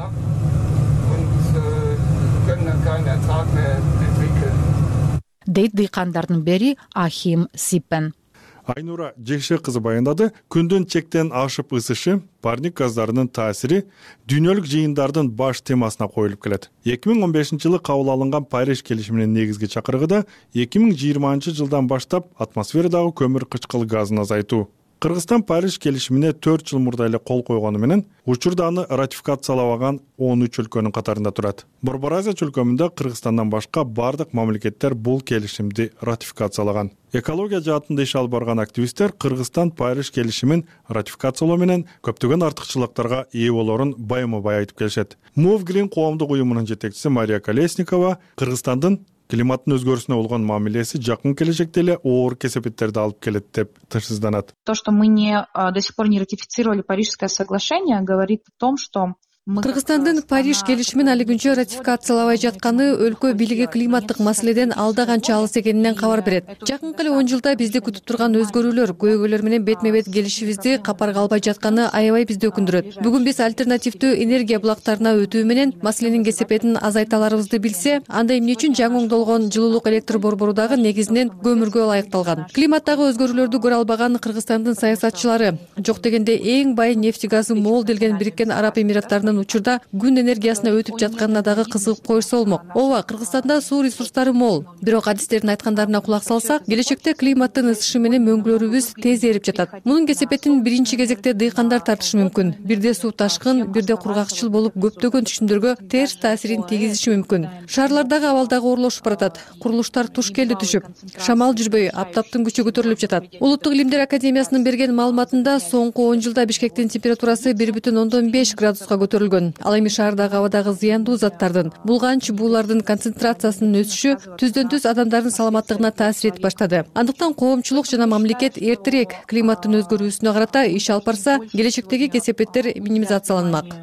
Дейт дыйкандардын бири Ахим Сипен. Айнура Жекше кызы баяндады, күндүн чектен ашып ысышы, парник газдарынын таасири дүйнөлүк жыйындардын баш темасына коюлуп келет. эки миң он бешинчи жылы кабыл алынган Париж келишиминин негизги чакырыгы эки миң жыйырманчы жылдан баштап атмосферадагы көмүр кычкыл газын азайтуу. Кыргызстан Париж келишимине төрт жыл мурда эле кол койгону менен учурда аны ратификациялабаган он үч өлкөнүн катарында турат. Борбор Азия чөлкөмүндө Кыргызстандан башка бардык мамлекеттер бул келишимди ратификациялаган. Экология жаатында иш алып барган активисттер Кыргызстан Париж келишимин ратификациялоо менен көптөгөн артыкчылыктарга ээ болорун байма-бай айтып келишет. Move Green коомдук уюмунун жетекчиси Мария Колесникова Кыргызстандын климаттын өзгөрүүсүнө болгон мамилеси жакын келечекте эле оор кесепеттерди алып келет деп тышсызданат. То, что мы не до сих пор не ратифицировали Парижское соглашение, говорит о том, что Кыргызстандын Париж келишимин али күнчө ратификациялабай жатканы өлкө бийлиги климаттык маселеден алда канча алыс экенинен кабар берет. Жакынкы эле он жылда бизди күтүп турган өзгөрүүлөр, көйгөйлөр менен бетме-бет келишибизди капарга албай жатканы аябай бизди өкүндүрөт. Бүгүн биз альтернативдүү энергия булактарына өтүү менен маселенин кесепетин азайта аларыбызды билсе, анда эмне үчүн жаңы оңдолгон жылуулук электр борбору дагы негизинен көмүргө ылайыкталган. Климаттагы өзгөрүүлөрдү көрө албаган Кыргызстандын саясатчылары жок дегенде эң бай нефти газы мол делген Бириккен Араб Эмираттарынын учурда күн энергиясына өтүп жатканына дагы кызыгып коюшса болмок. Ооба, Кыргызстанда суу ресурстары мол. Бирок адистердин айткандарына кулак салсак, келечекте климаттын ысышы менен мөңгүлөрүбүз тез эрип жатат. Мунун кесепетин биринчи кезекте дыйкандар тартышы мүмкүн. Бирде суу ташкын, бирде кургакчыл болуп көптөгөн түшүмдөргө терс таасирин тийгизиши мүмкүн. Шаарлардагы абал дагы оорлошуп баратат. Курулуштар туш келди түшүп. Шамал жүрбөй, аптаптын күчү көтөрүлүп жатат. Улуттук илимдер академиясынын берген маалыматында соңку он жылда Бишкектин температурасы бир бүтүн ондон беш градуска көтөрүлгөн. Ал эми шаардагы абадагы зыяндуу заттардын, булганч буулардын концентрациясынын өсүшү түздөн түз адамдардын саламаттыгына таасир этип баштады. Андыктан коомчулук жана мамлекет эртерээк климаттын өзгөрүүсүнө карата иш алып барса, келечектеги кесепеттер минимизацияланмак.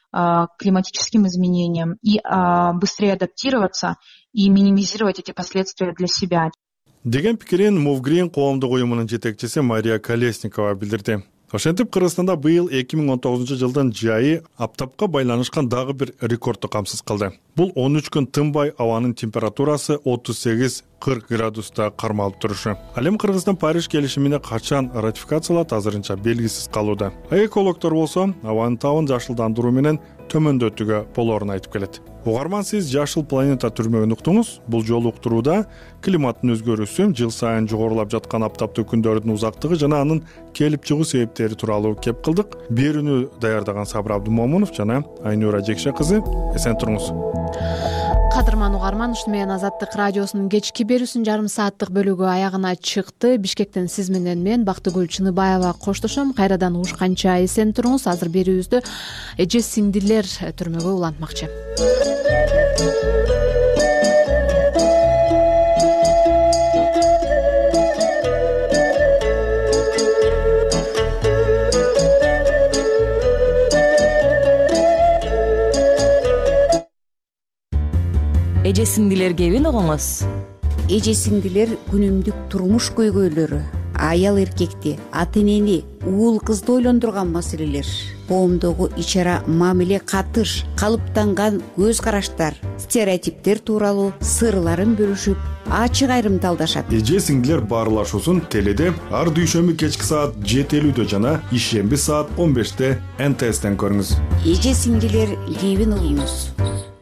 климатическим изменениям и быстрее адаптироваться и минимизировать эти последствия для себя. Деген пикирин Мовгрин коомдук уюмунун жетекчиси Мария Колесникова билдирди. Ошентип Кыргызстанда быйыл эки миң он тогузунчу жылдын жайы аптапка байланышкан дагы бир рекордду камсыз кылды. Бул он үч күн тынбай абанын температурасы отуз сегиз кырк градуста кармалып турушу. Ал эми Кыргызстан Париж келишимине качан ратификациялат азырынча белгисиз калууда. Экологдор болсо абанын табын жашылдандыруу менен төмөндөтүүгө болоорун айтып келет. Угарман, сиз Жашыл планета түрмөгүн уктуңуз. Бул жолу уктурууда климаттын өзгөрүүсү, жыл сайын жогорулап жаткан аптаптуу күндөрдүн узактыгы жана анын келип чыгуу себептери тууралуу кеп кылдык. Берүүнү даярдаган Сабыр Абдумомунов жана Айнура Жекше кызы. Эсен туруңуз. Кадырман угарман, ушуну менен Азаттык радиосунун кечки берүүсүнүн жарым сааттык бөлүгү аягына чыкты. Бишкектен сиз менен мен Бактыгүл Чыныбаева коштошом. Кайрадан угушканча эсен туруңуз. Азыр берүүбүздү эже сиңдилер түрмөгө улантмакчы. Эже сиңдилер кебин угуңуз. Эже сиңдилер күнүмдүк турмуш көйгөйлөрү, аял эркекти, ата энени, уул кызды ойлондурган маселелер, коомдогу ич-ара мамиле, катыш, калыптанган көз караштар, стереотиптер тууралуу сырларын бөлүшүп, ачык айрымдалдашат. Эже сиңдилер баарлашуусун теледе ар дүйшөмбү кечки саат жети элүүдө жана ишемби саат он беште эн тэ эстен көрүңүз. Эже сиңдилер кебин угуңуз.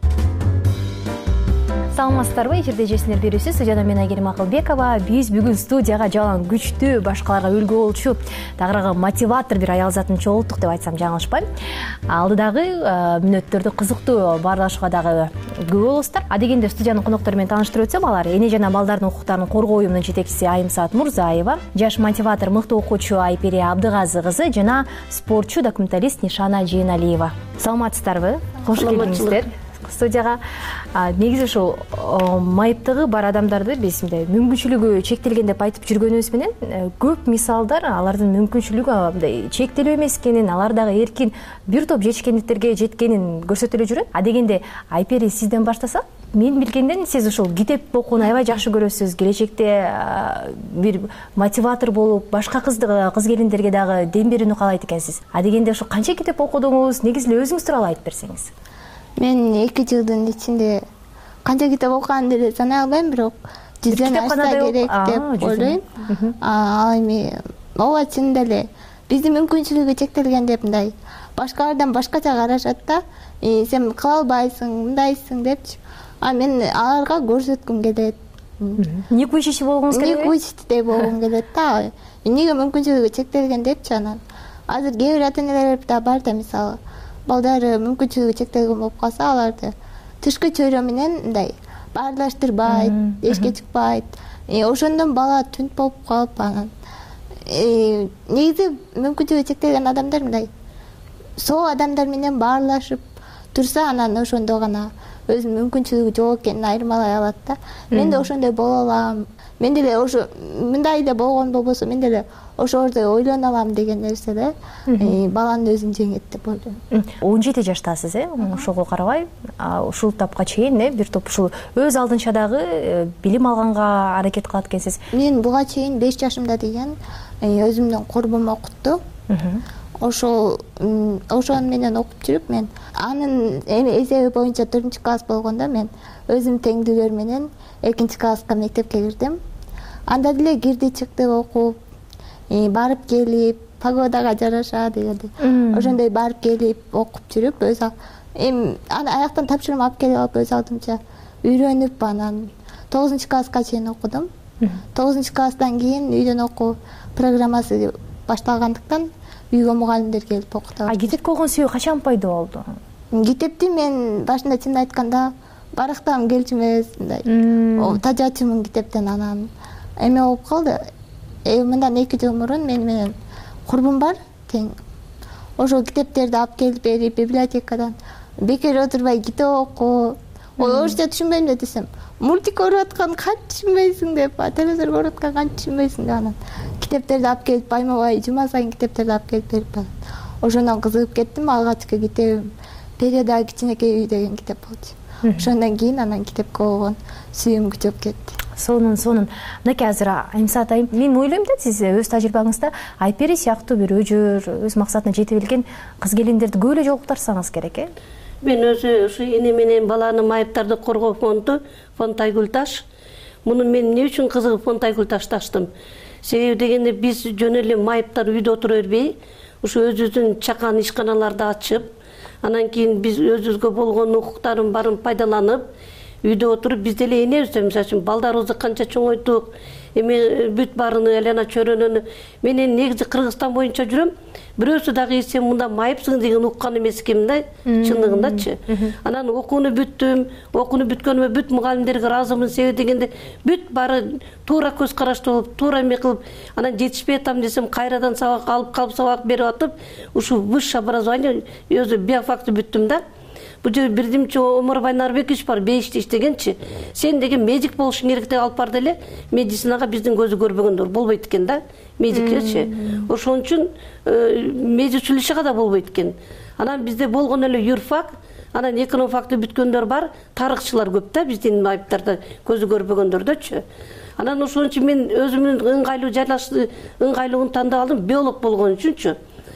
Саламатсыздарбы? Эфирде эже сиңдилер берүүсү, студияда мен Айгерим Акылбекова. Биз бүгүн студияга жалаң күчтүү, башкаларга үлгү болчу, тагыраагы мотиватор бир аял затын чогулттук деп айтсам жаңылышпайм. Алдыдагы мүнөттөрдү кызыктуу баарлашууга дагы күбө болосуздар. Адегенде студиянын коноктору менен тааныштырып өтсөм, алар эне жана балдардын укуктарын коргоо уюмунун жетекчиси Айымсаат Мурзаева, жаш мотиватор мыктуу окуучу Айпере Абдыгазы кызы жана спортчу документалист Нишана Жейналиева. Саламатсыздарбы? Кош келиңиздер студияга. Негизи ушул майыптыгы бар адамдарды биз мындай мүмкүнчүлүгү чектелген деп айтып жүргөнүбүз менен көп мисалдар алардын мүмкүнчүлүгү мындай чектелүү эмес экенин, алар дагы эркин бир топ жетишкендиктерге жеткенин көрсөтүлө жүрөт. Адегенде Айпери, сизден баштасак, мен билгенден сиз ушул китеп окууну аябай жакшы көрөсүз. Келечекте бир мотиватор болуп, башка кыз кыз келиндерге дагы дем берүүнү каалайт экенсиз. Адегенде ушул канча китеп окудуңуз? Негизи эле өзүңүз тууралуу айтып берсеңиз. Мен эки жылдын ичинде канча китеп окуганымды деле санай албайм, бирок жүздөн ашса керек деп ойлойм. Ал эми ооба, чынында эле биздин мүмкүнчүлүгү чектелген деп мындай башкалардан башкача карашат да, сен кыла албайсың, мындайсың депчи. А мен аларга көрсөткүм келет. Ник учитель болгуңуз келет? Ник учитель болгум келет да. Эмнеге мүмкүнчүлүгү чектелген депчи анан. Азыр кээ бир ата энелер да бар да, мисалы балдары мүмкүнчүлүгү чектелген болуп калса, аларды тышкы чөйрө менен мындай баарлаштырбайт, эшикке чыкпайт. Ошондон бала түнт болуп калып, анан негизи мүмкүнчүлүгү чектелген адамдар мындай соо адамдар менен баарлашып турса, анан ошондо гана өзүнүн мүмкүнчүлүгү жок экенин айырмалай алат да. Мен де ошондой боло алам. Мен деле ошо мындай эле болгон болбосо, мен деле ошордой ойлоно алам деген нерсе да баланын өзүн жеңет деп ойлойм. он жети жаштасыз, э? Ошого карабай, ушул тапка чейин э бир топ ушул өз алдынча дагы билим алганга аракет кылат экенсиз. Мен буга чейин беш жашымда деген өзүмдүн курбум окутту. Ошол ошон менен окуп жүрүп, мен анын эми эсеби боюнча төртүнчү класс болгондо мен өзүм теңдүүлөр менен экинчи класска мектепке кирдим. Анда деле кирди чыкты окуп, барып келип, погодага жараша дегенде ошондой барып келип окуп жүрүп, өз эми аны аяктан тапшырма алып келип алып өз алдымча үйрөнүп, анан тогузунчу класска чейин окудум. тогузунчу класстан кийин үйдөн окуу программасы башталгандыктан үйгө мугалимдер келип окутат. А китепке болгон сүйүү качан пайда болду? Китепти мен башында чын айтканда барактагым келчү эмес, мындай тажачумун китептен. Анан эме болуп калды. Мындан эки жыл мурун мен менен курбум бар тең. Ошол китептерди алып келип берип, библиотекадан бекер отурбай китеп окуу. Ой, орусча түшүнбөйм деп десем, мультик көрүп аткан канча түшүнбөйсүң деп, телевизор көрүп аткан канча түшүнбөйсүң деп, анан китептерди алып келип байма-бай жума сайын китептерди алып келип берип, ошондон кызыгып кеттим. Алгачкы китебим периядағы кичинекей үй деген китеп болчу. Ошондон кийин анан китепке болгон сүйүүм күчөп кетти. сонун сонун мынакей азыр Аимса атайым, мен ойлойм да сиз өз тажрыйбаңызда Айпери сыяктуу бир өжөр, өз максатына жете билген кыз келиндерди көп эле жолуктурсаңыз керек, э? Мен өзү ушу эне менен баланы майыптарды коргоо фонду фонд Айгүлташ. Муну мен эмне үчүн кызыгып фонд Айгүлташты ачтым? Себеби дегенде биз жөн эле майыптар үйдө отура бербей, ушу өзүбүздүн чакан ишканаларды ачып, анан кийин биз өзүбүзгө болгон укуктарын барын пайдаланып, үйдө отуруп биз деле энебиз, мисалы үчүн балдарыбызды канча чоңойтук, эми бүт барыны Элена чөрөнөнү. Менен негизи Кыргызстан боюнча жүрөм. Бирөөсү дагы сен мында майыпсың деген уккан эмес экенмин да, чындыгындачы. Анан окууну бүттүм, окууну бүткөнүмө бүт мугалимдерге ыраазымын, себеби дегенде бүт бары туура көз караштуу болуп, туура эме кылып, анан жетишпей атам десем кайрадан сабак алып калып сабак берип атып, ушу высшее образование өзү биофакты бүттүм да. Бул жер бирдимчи Омарбай Нарбекович бар, бейиште иштегенчи. Сен деген медик болушуң керек деп алып барды эле. Медицинага биздин көзү көрбөгөндөр болбойт экен да, медикчи. Ошон үчүн медик училищега да болбойт экен. Анан бизде болгон эле юрфак, анан экономфакты бүткөндөр бар, тарыхчылар көп да биздин майыптарда көзү көрбөгөндөрдөчү. Анан ошон үчүн мен өзүмдүн ыңгайлуу жайлашты, ыңгайлууун тандап алдым, биолог болгон үчүнчү.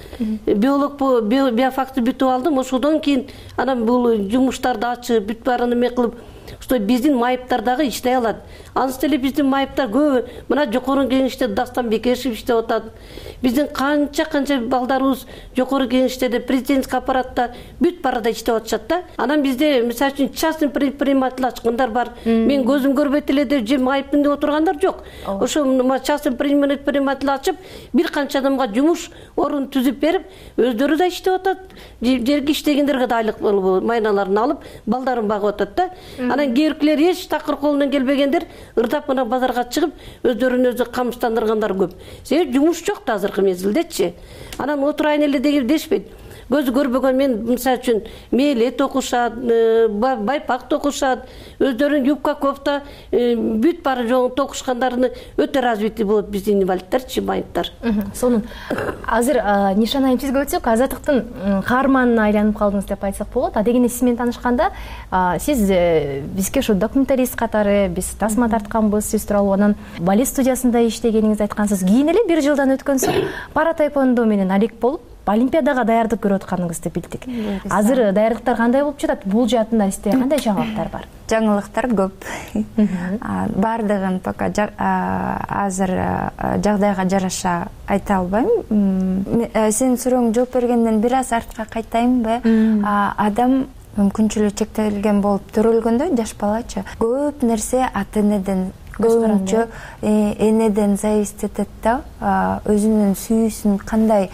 Биолог биофакты бүтүп алдым. Ошодон кийин анан бул жумуштарды ачып, бүт баарын эме кылып, что биздин майыптар дагы иштей алат. Анысы эле биздин майыптар көп, мына жогору кеңеште Дастан Бекешев иштеп атат. Биздин канча канча балдарыбыз жогору кеңештеде, президенттик аппаратта бүт барада иштеп атышат да. Анан бизде мисалы үчүн частный предприниматель ачкандар бар. Мен көзүм көрбөйт эле деп же майыпмын деп отургандар жок. Ошо частный предприниматель ачып, бир канча адамга жумуш орун түзүп берип, өздөрү да иштеп атат. Жерге иштегендерге да айлык майналарын алып, балдарын багып атат да. Анан кээбиркилер эч такыр колунан келбегендер ырдап мына базарга чыгып, өздөрүн өзү камсыздандыргандар көп. Себеби жумуш жок да азыркы мезгилдечи. Анан отурайын эле деген дешпейт. Көзү көрбөгөн мен мисалы үчүн мээлет окушат, байпак токушат, өздөрүн юбка кофта бүт бары жолун токушкандарыны өтө развитый болот биздин инвалидтерчи, майыптар. Сонун. Азыр Нишан айым сизге өтсөк, Азаттыктын каарманына айланып калдыңыз деп айтсак болот. А дегенде сиз менен таанышканда, сиз бизге ушу документарист катары биз тасма тартканбыз, сиз тууралуу анан балет студиясында иштегениңизди айткансыз. Кийин эле бир жылдан өткөн соң пара тайквондо менен алек болуп Олимпиадага даярдык көрүп атканыңызды билдик. Азыр даярдыктар кандай болуп жатат? Бул жаатында сизде кандай жаңылыктар бар? Жаңылыктар көп. Бардыгын пока азыр жагдайга жараша айта албайм. Сенин сурооңо жооп бергенден бир аз артка кайтайынбы? Адам мүмкүнчүлүгү чектелген болуп төрөлгөндө, жаш балачы, көп нерсе ата-энеден, көбүнчө энеден зависит этет да. Өзүнүн сүйүүсүн кандай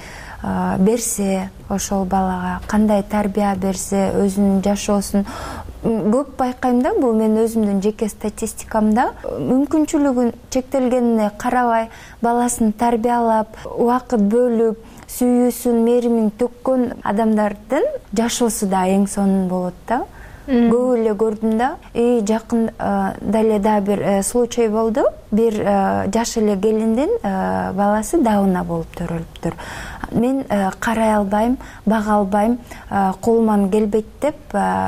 берсе, ошол балага кандай тарбия берсе, өзүнүн жашоосун көп байкайм да. Бул мен өзүмдүн жеке статистикамда мүмкүнчүлүгү чектелгенине карабай баласын тарбиялап, убакыт бөлүп, сүйүүсүн, мээримин төккөн адамдардын жашоосу да эң сонун болот да. Көп эле көрдүм да. И жакын дале да бир случай болду. Бир жаш эле келиндин баласы дауна болуп төрөлүптүр. Мен карай албайм, бага албайм, колуман келбейт деп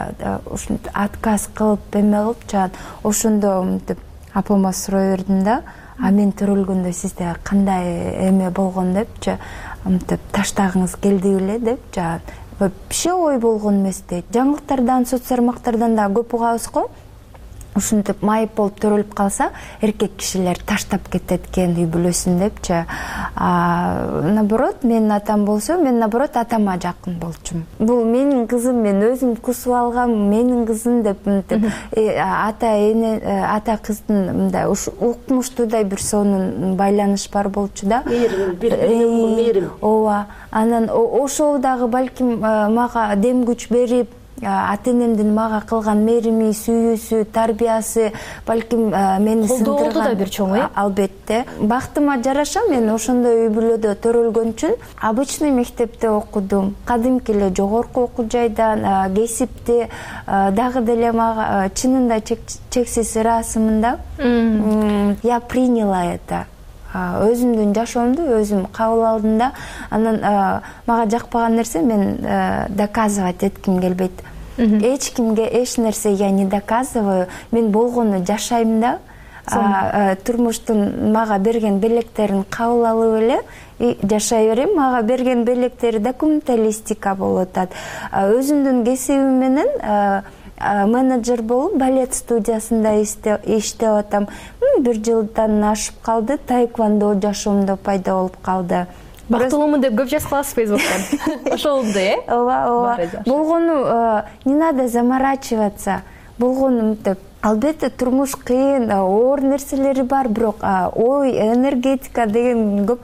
отказ кылып эме кылып чаат. Ошондо мынтип апама сурой бердим да. А мен төрөлгөндө сизде кандай эме болгон депчи, мынтип таштагыңыз келди беле деп чаат. Вообще ой болгон эмес дейт. Жаңылыктардан, соц тармактардан да көп угабыз го. Ушинтип майып болуп төрөлүп калса, эркек кишилер таштап кетет экен үй бүлөсүн депчи. Наоборот, менин атам болсо, мен наоборот атама жакын болчумун. Бул менин кызым, мен өзүм кусуп алгам, менин кызым деп мынтип ата эне, ата кыздын мындай укмуштуудай бир сонун байланыш бар болчу да. Мээрим. Ооба. Анан ошол дагы балким мага дем күч берип, ата-энемдин мага кылган мээрими, сүйүүсү, тарбиясы балким мени сындырган да бир чоң, э? Албетте. Бактыма жараша мен ошондой үй бүлөдө төрөлгөн үчүн обычный мектепте окудум. Кадимки эле жогорку окуу жайдан, кесипти дагы деле мага чынында чексиз ыраазымын да. Я приняла это. өзүмдүн жашоомду өзүм кабыл алдым да анан мага жакпаган нерсе мен доказывать этким келбейт. Эч кимге эч нерсе я не доказываю. Мен болгону жашайм да. Турмуштун мага берген белектерин кабыл алып эле жашай берем. Мага берген белектери документалистика болуп атат. Өзүмдүн кесибим менен менеджер болуп балет студиясында иштеп атам. Бир жылдан ашып калды. Таэквондо жашоомдо пайда болуп калды. Бактылуумун деп көп жазып каласыз Фейсбуктан. Ошолду э? Ооба, ооба. Болгону не надо заморачиваться. Болгону деп албетте турмуш кыйын, оор нерселери бар, бирок ой, энергетика деген көп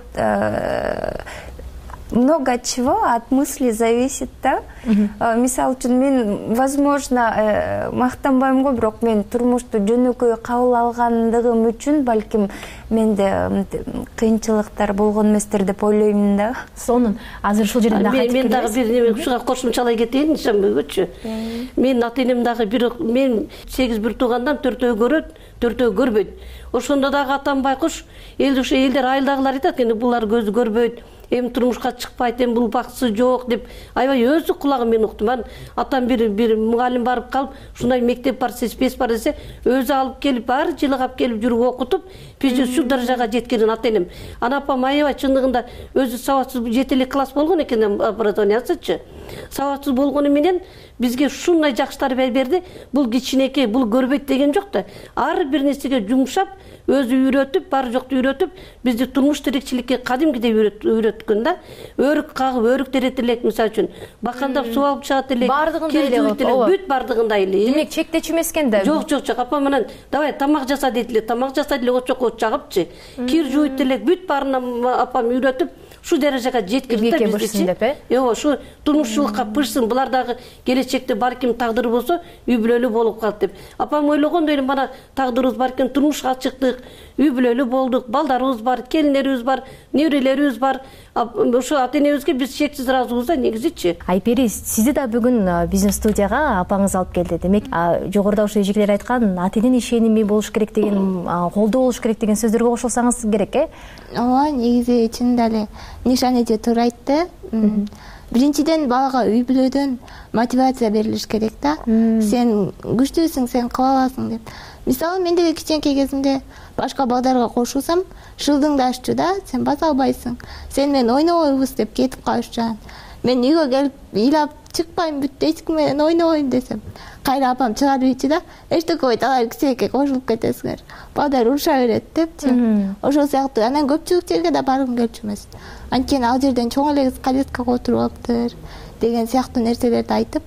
много чего от мысли зависит да. Мисалы үчүн мен возможно мактанбайм го, бирок мен турмушту жөнөкөй кабыл алгандыгым үчүн балким менде кыйынчылыктар болгон эместир деп ойлойм да. Сонун азыр ушул жерден кайтып келебиз. Мен дагы бир неме ушуга кошумчалай кетейин Дүйшөнбөгөчү. Мен ата энем дагы бир мен сегиз бир туугандан төртөө көрөт, төртөө көрбөйт. Ошондо дагы атам байкуш, эл ошо элдер айылдагылар айтат, эми булар көзү көрбөйт, эми турмушка чыкпайт, эми бул баксы жок деп аябай өзү кулагым мен уктум. Анан атам бир бир мугалим барып калып, ушундай мектеп бар, спец бар десе, өзү алып келип, ар жылы кап келип жүрүп окутуп, биз ушул даражага жеткенин ата энем. Анан апам аябай чындыгында өзү сабатсыз жети эле класс болгон экен образованиясычы. Сабатсыз болгону менен бизге ушундай жакшы тарбия берди. Бул кичинекей, бул көрбөйт деген жок да. Ар бир нерсеге жумшап, өзү үйрөтүп, бар жокту үйрөтүп, бизди турмуш тирикчиликке кадимкидей үйрөткөн да. Өрүк кагып, өрүк терет элек, мисалы үчүн, бакандап суу алып чыгат элек, бардыгында эле, бүт бардыгында эле. Демек чектечү эмес экен да. Жок, жок, жок. Апам менен давай тамак жаса дейтиле, тамак жаса деле очокко чагыпчы. Кир жууйт элек, бүт баарына апам үйрөтүп, шу даражага жеткирди да бизди. Жок, ушу турмушчулукка пышсын, булар дагы келечекте балким тагдыры болсо, үй бүлөлүү болуп калат деп. Апам ойлогондой эле мана тагдырыбыз бар экен, турмушка чыктык, үй бүлөлүү болдук, балдарыбыз бар, келиндерибиз бар, неберелерибиз бар. Ошо ата энебизге биз чексиз ыраазыбыз да негизичи. Айпери, сизди да бүгүн бизнес студияга апаңыз алып келди. Демек, жогоруда ошо эжекелер айткан ата эненин ишеними болуш керек деген, колдоо болуш керек деген сөздөргө кошулсаңыз керек, э? Ооба, негизи чынында эле Нишан эже туура айтты. Биринчиден балага үй бүлөдөн мотивация берилиш керек да. Сен күчтүүсүң, сен кыла аласың деп. Мисалы, мен деле кичинекей кезимде башка балдарга кошулсам, шылдыңды аччу да, сен баса албайсың. Сен менен ойнобойбуз деп кетип калышчу. Мен үйгө келип, ыйлап чыкпайм, бүт эч ким менен ойнобойм десем, кайра апам чыгарып ийчи да, эчтеке ойт, алар кичинекей кошулуп кетесиңер. Балдар уруша берет депчи. Ошол сыяктуу анан көпчүлүк жерге да баргым келчү эмес. Анткени ал жерден чоң эле кыз коляскага отуруп алыптыр деген сыяктуу нерселерди айтып,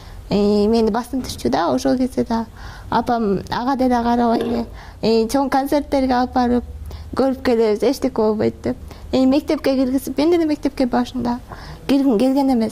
мени басынтырчу да. Ошол кезде да апам ага деле карабай эле чоң концерттерге алып барып көрүп келебиз, эчтеке болбойт деп. Мектепке киргизип, мен деле мектепке башында киргим келген эмес.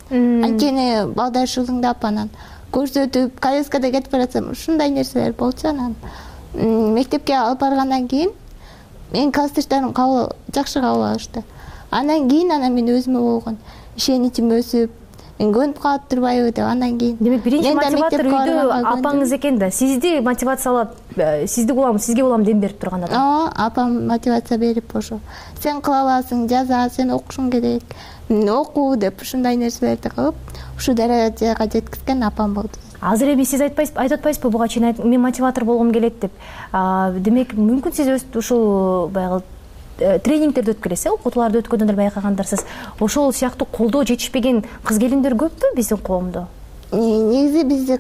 Анткени балдар шылдыңдап анан көрсөтүп, коляскада кетип баратсам, ушундай нерселер болчу. Анан мектепке алып баргандан кийин менин классташтарым кабыл жакшы кабыл алышты. Андан кийин анан мен өзүмө болгон ишеничим өсүп, мен көнүп калып турбайбы деп андан кийин. Демек, биринчи мотиватор үйдө апаңыз экен да. Сизди мотивациялап, сизди улам, сизге улам дем берип турган адам. Ооба, апам мотивация берип ошо. Сен кыла аласың, жаза, сен окушуң керек, оку деп ушундай нерселерди кылып, ушу даражага жеткизген апам болду. Азыр эми сиз айтпайсыз, айтып атпайсызбы буга чейин мен мотиватор болгум келет деп. Демек, мүмкүн сиз ушул баягы тренингтерди өткөрөсүз, окутууларды өткөндөн байкагандарсыз. Ошол сыяктуу колдоо жетишпеген кыз келиндер көппү биздин коомдо? Негизи бизде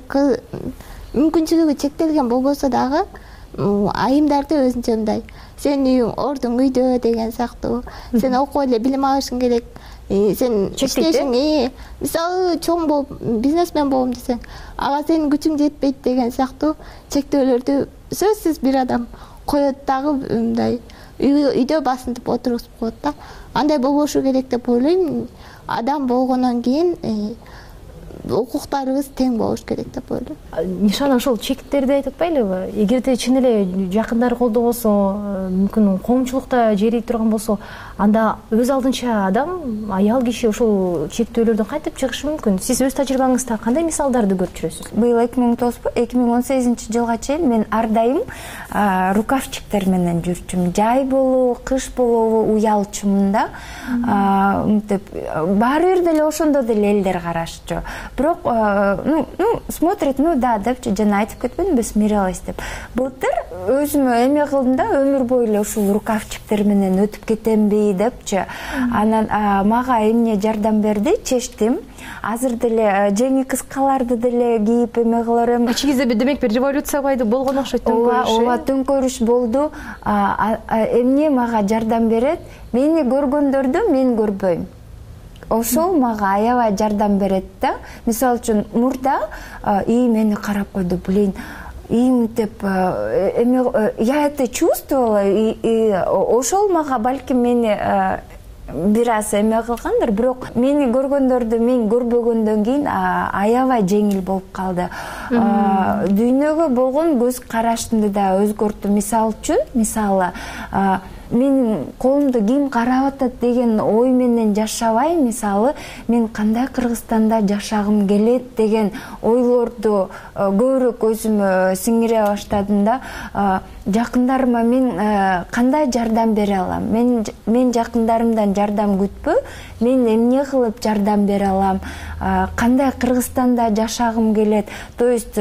мүмкүнчүлүгү чектелген болбосо дагы айымдарды өзүнчө мындай, сен үйүң ордуң үйдө деген сыяктуу, сен окуп эле билим алышың керек, сен иштешиң, мисалы чоң болуп бизнесмен болом десең, ага сенин күчүң жетпейт деген сыяктуу чектөөлөрдү сөзсүз бир адам коет дагы, мындай үйдө басынтып отургузуп коет да. Андай болбошу керек деп ойлойм. Адам болгондон кийин укуктарыбыз тең болуш керек деп ойлойм. Нишан ошол чектерди айтып атпайлыбы? Эгерде чын эле жакындары колдобосо, мүмкүн коомчулукта жери турган болсо, анда өз алдынча адам, аял киши ошол чектөөлөрдөн кантип чыгышы мүмкүн? Сиз өз тажрыйбаңызда кандай мисалдарды көрүп жүрөсүз? Быйыл эки миң он сегизинчи жылга чейин мен ар дайым рукавчиктер менен жүрчүм. Жай болобу, кыш болобу уялчумун да. Мынтип баары бир деле ошондо деле элдер карашчу. Бирок ну, ну смотрит, ну да депчи, жана айтып кетпедимби, смирилась деп. Былтыр өзүмө эме кылдым да, өмүр бою эле ушул рукавчиктер менен өтүп кетемби депчи. Анан мага эмне жардам берди, чечтим. Азыр деле жеңи кыскаларды деле кийип эме кылар эм. Ичиңизде демек бир революция пайда болгон окшойт, төңкөрүш. Ооба, төңкөрүш болду. Эмне мага жардам берет? Мени көргөндөрдү мен көрбөйм. Ошол мага аябай жардам берет да. Мисалы үчүн мурда и мени карап койду, блин, им деп эме я это чувствовала, и ошол мага балким мени бир аз эме кылгандыр, бирок мени көргөндөрдү мен көрбөгөндөн кийин аябай жеңил болуп калды. Дүйнөгө болгон көз карашымды да өзгөрттү. Мисалы үчүн, мисалы менин колумду ким карап атат деген ой менен жашабай, мисалы мен кандай Кыргызстанда жашагым келет деген ойлорду көбүрөөк өзүмө сиңире баштадым да. Жакындарыма мен кандай жардам бере алам? Мен мен жакындарымдан жардам күтпөй, мен эмне кылып жардам бере алам? Кандай Кыргызстанда жашагым келет? То есть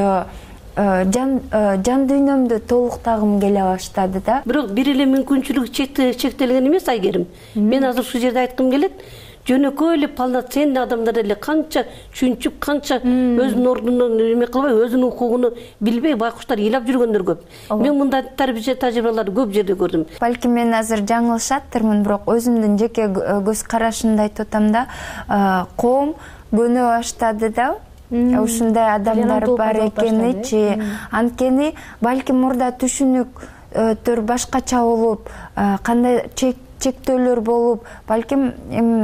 жан жан дүйнөмдү толуктагым келе баштады да. Бирок бир эле мүмкүнчүлүк чектелген эмес, Айгерим. Мен азыр ушул жерде айткым келет. Жөнөкөй эле полноценный адамдар эле канча чүнчүп, канча өзүнүн ордунун эме кылбай, өзүнүн укугун билбей байкуштар ыйлап жүргөндөр көп. Мен мындай тарбия тажрыйбаларды көп жерде көрдүм. Балким мен азыр жаңылышаттырмын, бирок өзүмдүн жеке көз карашымды айтып атам да, коом көнө баштады да. Ушундай адамдар бар экеничи. Анткени балким мурда түшүнүктөр башкача болуп, кандай чектөөлөр болуп, балким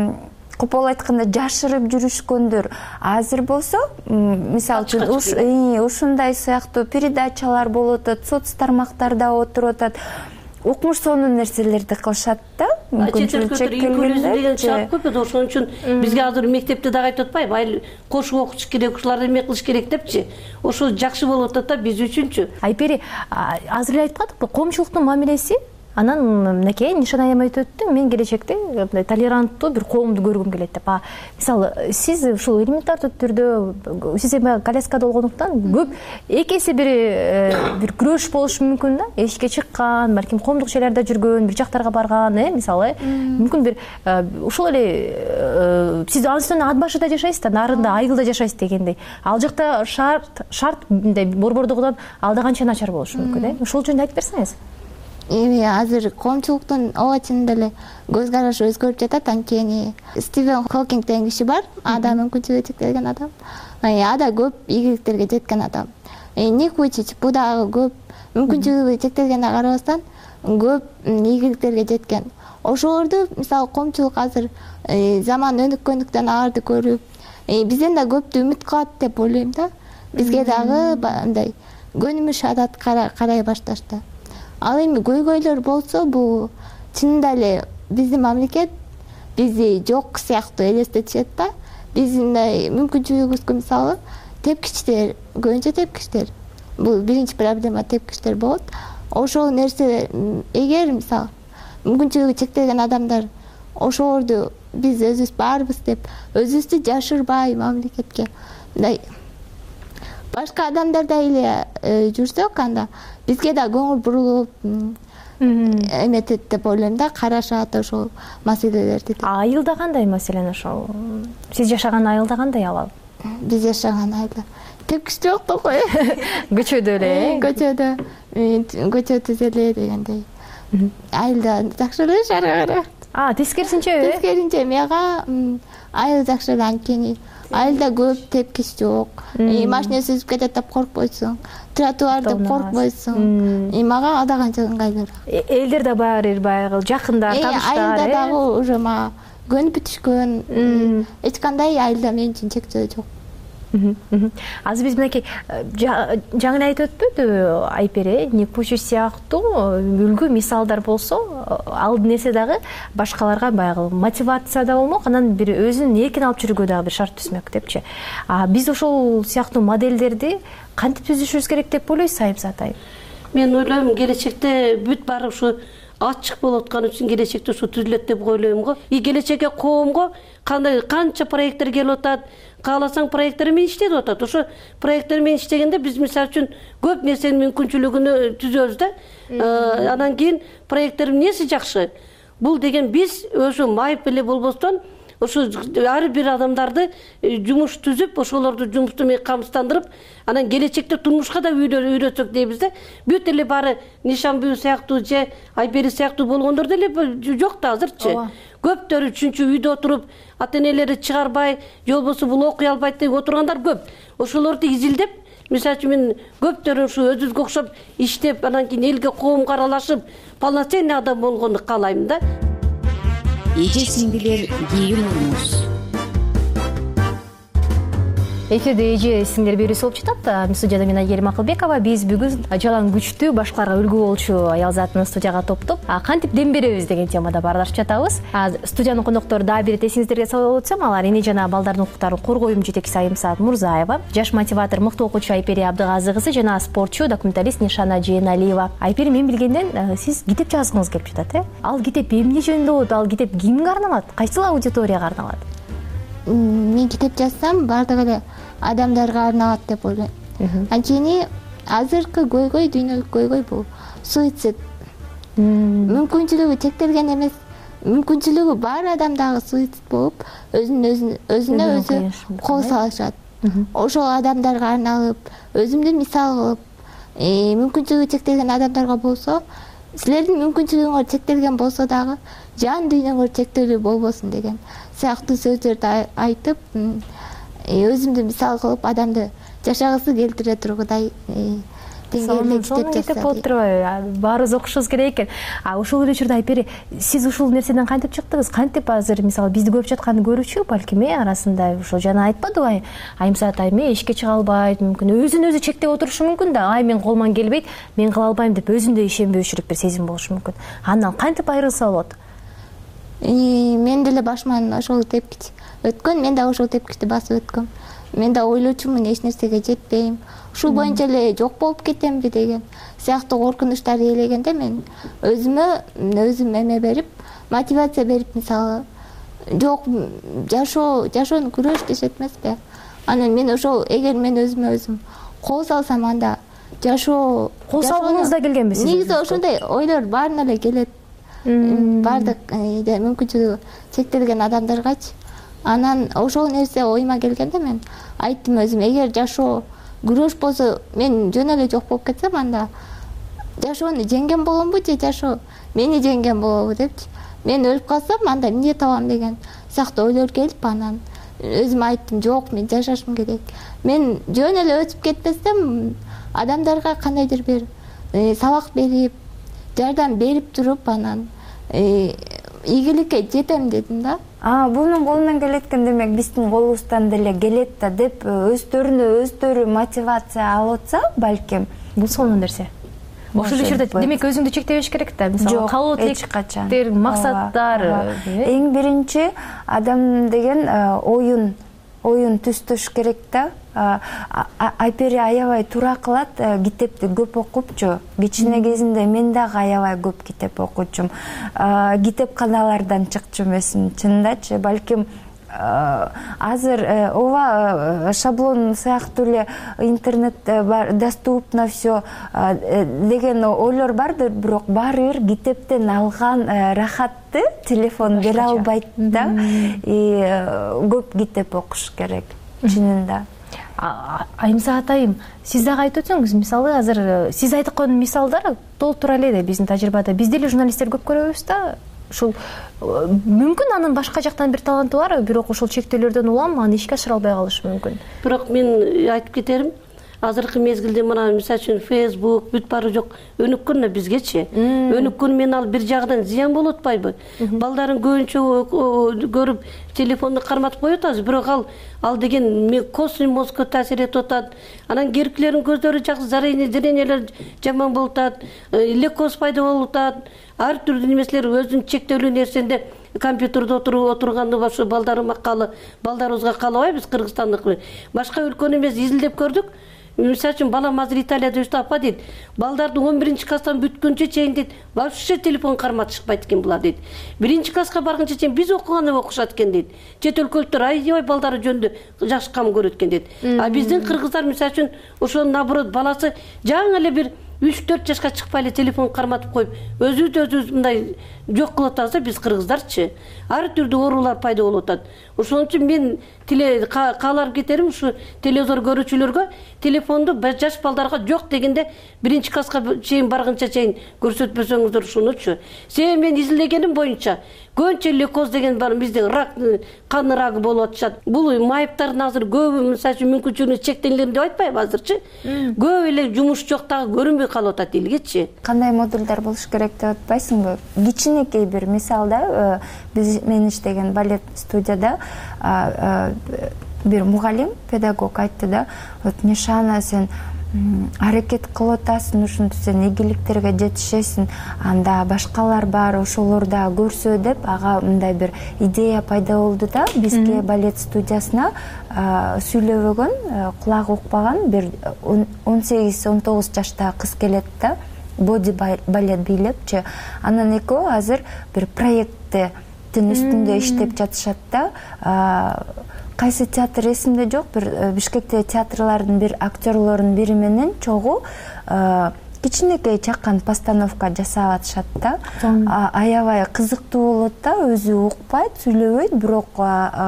копол айтканда жашырып жүрүшкөндүр. Азыр болсо, мисалы үчүн ушундай сыяктуу передачалар болуп атат, соц тармактарда отуруп атат. Укмуш сонун нерселерди кылышат да. Мүмкүнчүлүк чектелген чаап көп, ошон үчүн бизге азыр мектепте дагы айтып атпайбы, айыл кошуп окуш керек, ушуларды эме кылыш керек депчи. Ошол жакшы болуп атат да биз үчүнчү. Айпери, азыр эле айтып калдыкпы, коомчулуктун мамилеси анан мынакей Нишан айым айтып өттү, мен келечекте мындай толеранттуу бир коомду көргүм келет деп. Мисалы, сиз ушул элементардуу түрдө, сиз эми коляскада болгондуктан көп эки эсе бир бир күрөш болушу мүмкүн да. Эшикке чыккан, балким коомдук жерлерде жүргөн, бир жактарга барган, э, мисалы, мүмкүн бир ушул эле сиз анын ат башыда жашайсыз да, нарында, айылда жашайсыз дегендей. Ал жакта шарт, шарт мындай борбордугунан алда канча начар болушу мүмкүн, э? Ошол жөнүндө айтып берсеңиз. Эми азыр коомчулуктун ооба чынында эле көз карашы өзгөрүп жатат, анткени Стивен Хокинг деген киши бар, ада мүмкүнчүлүгү чектелген адам. Ада көп ийгиликтерге жеткен адам. Ник Вуйчич бул дагы көп мүмкүнчүлүгү чектелгенге карабастан көп ийгиликтерге жеткен. Ошолорду мисалы коомчулук азыр заман өнүккөндүктөн аларды көрүп, бизден да көптү үмүт кылат деп ойлойм да. Бизге дагы мындай көнүмү шаадат карай башташты. Ал эми көйгөйлөр болсо, бул чынында эле биздин мамлекет бизди жок сыяктуу элестетишет да. Биздин мүмкүнчүлүгүбүзгө мисалы тепкичтер, көбүнчө тепкичтер. Бул биринчи проблема, тепкичтер болот. Ошол нерсе эгер мисалы мүмкүнчүлүгү чектелген адамдар ошолорду биз өзүбүз барбыз деп өзүбүздү жашырбай мамлекетке мындай башка адамдардай эле жүрсөк, анда бизге да көңүл бурулуп эметет деп ойлойм да, карашат ошол маселелерди. Айылда кандай маселен ошол? Сиз жашаган айылда кандай абал? Биз жашаган айылда тепкич жок да кой. Көчөдө эле, көчөдө, көчө түзөлө дегендей. Айылда жакшы эле шаарга караганда. А, тескерисинчеби? Тескерисинче мага айыл жакшы эле, анткени айылда көп тепкич жок. Машина сүзүп кетет деп коркпойсуң, тротуар деп коркпойсуң. Мага ада канча ыңгайлуураак. Элдер да бар, баягы жакындар, табыштар. Айылда дагы уже мага көнүп бүтүшкөн. Эч кандай айылда мен үчүн чектөө жок. азыр биз мынакей жаңы эле айтып өтпөдү Айпери, Никпуш сыяктуу үлгү мисалдар болсо ал нерсе дагы башкаларга баягы мотивация да болмок, анан бир өзүнүн эркин алып жүрүүгө дагы бир шарт түзмөк депчи. А биз ошол сыяктуу модельдерди кантип түзүшүбүз керек деп ойлойсуз Айымсаат айым? Мен ойлойм, келечекте бүт баары ушу ачык болуп аткан үчүн келечекте ушу түзүлөт деп ойлойм го. И келечекке коомго кандай канча проекттер келип атат, кааласаң проекттер менен иштеп атат. Ошо проекттер менен иштегенде биз мисалы үчүн көп нерсенин мүмкүнчүлүгүнө түзөбүз да. Анан кийин проекттер эмнеси жакшы? Бул деген биз өзү майып эле болбостон ошо ар бир адамдарды жумуш түзүп, ошолорду жумушту менен камсыздандырып, анан келечекте турмушка да үйрөтсөк дейбиз да. Бүт эле баары Нишанбү сыяктуу же Айпери сыяктуу болгондор деле жок да азырчы. Көптөрү үчүнчү үйдө отуруп, ата-энелери чыгарбай, же болбосо бул окуй албайт деп отургандар көп. Ошолорду изилдеп, мисалы үчүн мен көптөрү ушу өзүбүзгө окшоп иштеп, анан кийин элге, коомго аралашып, полноценный адам болгонду каалайм да. Эже сиңдилер кийин уруңуз. Эфирде эже сиңдер берүүсү болуп жатат. Студияда мен Айгерим Акылбекова. Биз бүгүн жалаң күчтүү, башкаларга үлгү болчу аял затын студияга топтоп, кантип дем беребиз деген темада баарлашып жатабыз. Студиянын коноктору дагы бир эсиңиздерге салып өтсөм, алар эне жана балдардын укуктарын коргоо уюмунун жетекчиси Айымсаат Мурзаева, жаш мотиватор мыкты окуучу Айпери Абдыгазы кызы жана спортчу, документалист Нишана Жээналиева. Айпери, мен билгенден сиз китеп жазгыңыз келип жатат, э? Ал китеп эмне жөнүндө болот? Ал китеп кимге арналат? Кайсыл аудиторияга арналат? Мен китеп жазсам, баардык эле адамдарга арналат деп ойлойм. Анткени азыркы көйгөй, дүйнөлүк көйгөй бул суицид. Мүмкүнчүлүгү чектелген эмес, мүмкүнчүлүгү бар адамдагы суицид болуп, өзүнө өзүнө өзү кол салышат. Ошол адамдарга арналып, өзүмдү мисал кылып, мүмкүнчүлүгү чектелген адамдарга болсо, силердин мүмкүнчүлүгүңөр чектелген болсо дагы жан дүйнөңөр чектелүү болбосун деген сыяктуу сөздөрдү айтып, өзүмдү мисал кылып, адамды жашагысы келтире тургудай деңгээлде китеп жазсам болуп турбайбы? Баарыбыз окушубуз керек экен. А ошол эле учурда Айпери, сиз ушул нерседен кантип чыктыңыз? Кантип азыр мисалы бизди көрүп жатканды көрүүчү балким арасында ошо жана айтпадыбы Айымсаат айым эшикке чыга албайт, мүмкүн өзүн өзү чектеп отурушу мүмкүн да. Ай, мен колуман келбейт, мен кыла албайм деп өзүндө ишенбөөчүлүк бир сезим болушу мүмкүн. Андан кантип айрылса болот? Мен деле башыман ошол тепкич өткөн, мен да ошол тепкичти басып өткөм. Мен да ойлочумун, эч нерсеге жетпейм, ушул боюнча эле жок болуп кетемби деген сыяктуу коркунучтар ээлегенде мен өзүмө өзүм эме берип, мотивация берип, мисалы, жок, жашоо, жашоону күрөш дешет эмеспи? Анан мен ошол, эгер мен өзүмө өзүм кол салсам, анда жашоо, кол салгыңыз да келгенби сиз? Негизи ошондой ойлор баарына эле келет. Бардык мүмкүнчүлүгү чектелген адамдаргачы. Анан ошол нерсе оюма келгенде мен айттым өзүм, эгер жашоо күрөш болсо, мен жөн эле жок болуп кетсем, анда жашоону жеңген боломбу же жашоо мени жеңген болобу депчи. Мен өлүп калсам, анда эмне табам деген сыяктуу ойлор келип, анан өзүм айттым, жок, мен жашашым керек. Мен жөн эле өтүп кетпестен, адамдарга кандайдыр бир сабак берип, жардам берип туруп, анан ийгиликке жетем дедим да. А, бунун колунан келет экен, демек биздин колубуздан деле келет да деп өздөрүнө өздөрү мотивация алып атса, балким бул сонун нерсе. Ошол учурда демек өзүңдү чектебеш керек да, мисалы калуу тилектер, максаттар. Эң биринчи адам деген оюн оюн түзүш керек да. Айпери аябай туура кылат, китепти көп окупчу. Кичине кезинде мен дагы аябай көп китеп окучум. Китепканалардан чыкчум өзүм, чындачы, балким азыр ооба шаблон сыяктуу эле интернет доступно все деген ойлор бардыр, бирок баары бир китептен алган рахатты телефон бере албайт да. Көп китеп окуш керек, чынында. Айымсаат айым, сиз дагы айтып өтсөңүз, мисалы азыр сиз айткан мисалдар толтура эле да биздин тажрыйбада. Биз деле журналисттер көп көрөбүз да. Ушул мүмкүн анын башка жактан бир таланты бар, бирок ошол чектөөлөрдөн улам аны ишке ашыра албай калышы мүмкүн. Бирок мен айтып кетерим, азыркы мезгилде мына мисалы үчүн фейсбук бүт баары жок өнүккөн да бизгечи өнүккөн менен ал бир жагынан зыян болуп атпайбы? Балдарын көбүнчө көрүп телефонду карматып коюп атабыз, бирок ал ал деген костный мозгко таасир этип атат. Анан керкилердин көздөрү жакшы зрениелер жаман болуп атат, лейкоз пайда болуп атат. Ар түрдүү немеселер өзүнүн чектелүү нерсенде компьютерде отуруп отурганды башы балдарыма калы, балдарыбызга каалабайбыз Кыргызстандык. Башка өлкөнү эмес изилдеп көрдүк. Мисалы үчүн балам азыр Италияда өстүп апа дейт. Балдарды он биринчи класстан бүткөнчө чейин дейт, вообще телефон карматышпайт экен булар дейт. биринчи класска баргынча чейин биз окуганда окушат экен дейт. Чет өлкөлүктөр аябай балдары жөнүндө жакшы кам көрөт экен дейт. А биздин кыргыздар мисалы үчүн ошол наоборот баласы жаңы эле бир үч төрт жашка чыкпай эле телефон карматып коюп, өзүбүз өзүбүз мындай жок кылып атабыз. Биз кыргыздарчы ар түрдүү оорулар пайда болуп атат. Ошон үчүн мен тиле каалап кетерим ушу телевизор көрүүчүлөргө телефонду жаш балдарга жок дегенде биринчи класска чейин баргынча чейин көрсөтпөсөңүздөр ушунучу. Себеби мен изилдегеним боюнча көбүнчө лейкоз деген бар, бизде рак, кан рагы болуп атышат. Бул майыптардын азыр көбү мисалы үчүн мүмкүнчүлүгү чектелген деп айтпайбы азырчы? Көп эле жумуш жок дагы көрүнбөй калып атат элгечи. Кандай модулдар болуш керек деп атпайсыңбы? Кичинекей бир мисалда биз мен иштеген балет студияда бир мугалим, педагог айтты да, вот Нишана, сен аракет кылып атасың, ушинтип сен ийгиликтерге жетишесиң, анда башкалар бар, ошолор да көрсө деп, ага мындай бир идея пайда болду да, бизге балет студиясына сүйлөбөгөн, кулагы укпаган бир он сегиз он тогуз жаштагы кыз келет да, боди балет бийлепчи. Анан экөө азыр бир проекттин үстүндө иштеп жатышат да. Кайсы театр эсимде жок, бир Бишкекте театрлардын бир актерлорунун бири менен чогуу кичинекей чакан постановка жасап атышат да. Аябай кызыктуу болот да, өзү укпайт, сүйлөбөйт, бирок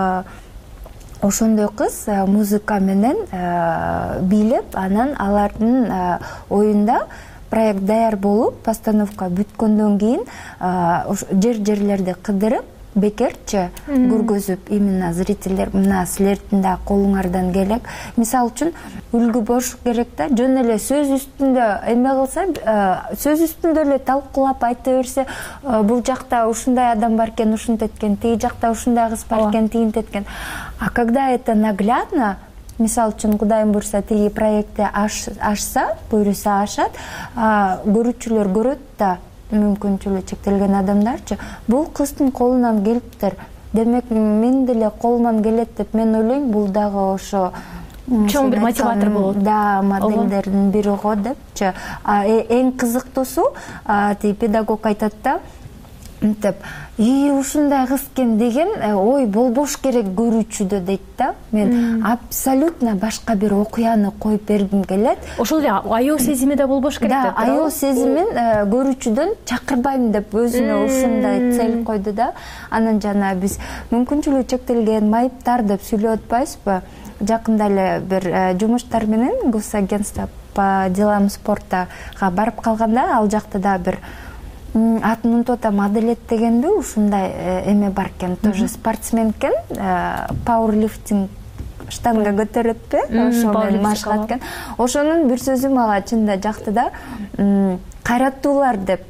ошондой кыз музыка менен бийлеп, анан алардын оюнда проект даяр болуп, постановка бүткөндөн кийин жер-жерлерди кыдырып, бекерчи көргөзүп, именно зрительдер мына силердин да колуңардан келек. Мисалы үчүн үлгү болуш керек да, жөн эле сөз үстүндө эме кылса, сөз үстүндө эле талкуулап айта берсе, бул жакта ушундай адам бар экен, ушинтет экен, тиги жакта ушундай кыз бар экен, тигинтет экен. А когда это наглядно, мисалы үчүн Кудайым буйруса тиги проектти ашса, буйруса ашат, көрүүчүлөр көрөт да, мүмкүнчүлүгү чектелген адамдарчы, бул кыздын колунан келиптир. Демек, мен деле колуман келет деп мен ойлойм, бул дагы ошо чоң бир мотиватор болот. Да, моделдердин бири го депчи. Эң кызыктуусу, педагог айтат да, мынтип, и ушундай кыз экен деген ой болбош керек көрүүчүдө дейт да. Мен абсолютно башка бир окуяны коюп бергим келет. Ошол эле аял сезими да болбош керек деп. Да, аял сезимин көрүүчүдөн чакырбайм деп өзүнө ушундай цель койду да. Анан жана биз мүмкүнчүлүгү чектелген майыптар деп сүйлөп атпайбызбы? Жакында эле бир жумуштар менен госагентство по делам спортага барып калганда, ал жакта да бир атын унутуп атам, Аделет дегенби, ушундай эме бар экен, тоже спортсмен экен, пауэрлифтинг штанга көтөрөтпү, ошо менен машыгат экен. Ошонун бир сөзү мага чында жакты да, кайраттуулар деп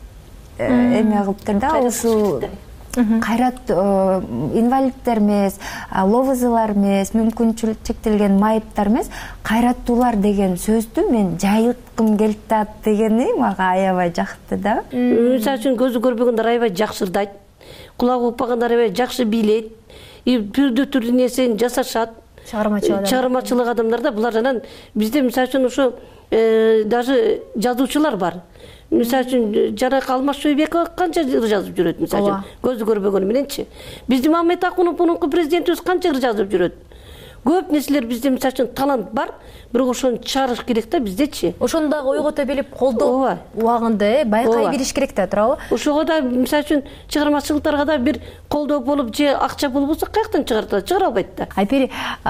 эме кылыптыр да, ушул кайрат инвалидтер эмес, ловызылар эмес, мүмкүнчүлүгү чектелген майыптар эмес, кайраттуулар деген сөздү мен жайылткым келип атат дегени мага аябай жакты да. Мисалы үчүн көзү көрбөгөндөр аябай жакшы ырдайт, кулагы укпагандар аябай жакшы бийлейт, түрдүү түрдүү нерсени жасашат. Чыгармачылык адамдар да булар. Анан бизде мисалы үчүн ошо даже жазуучулар бар. Мисалы үчүн Жарак Алмаз Шойбекова канча ыр жазып жүрөт, мисалы үчүн көзү көрбөгөнү мененчи. Биздин Мамет Акунов мурунку президентибиз канча ыр жазып жүрөт. Көп нерселер бизде мисалы үчүн талант бар, бирок ошону чыгарыш керек да биздечи. Ошону дагы ойгото билип, колдоо убагында байкай бериш керек да, туурабы? Ошого да мисалы үчүн чыгармачылыктарга да бир колдоо болуп же акча болбосо каяктан чыгартат? Чыгара албайт да. Айпери,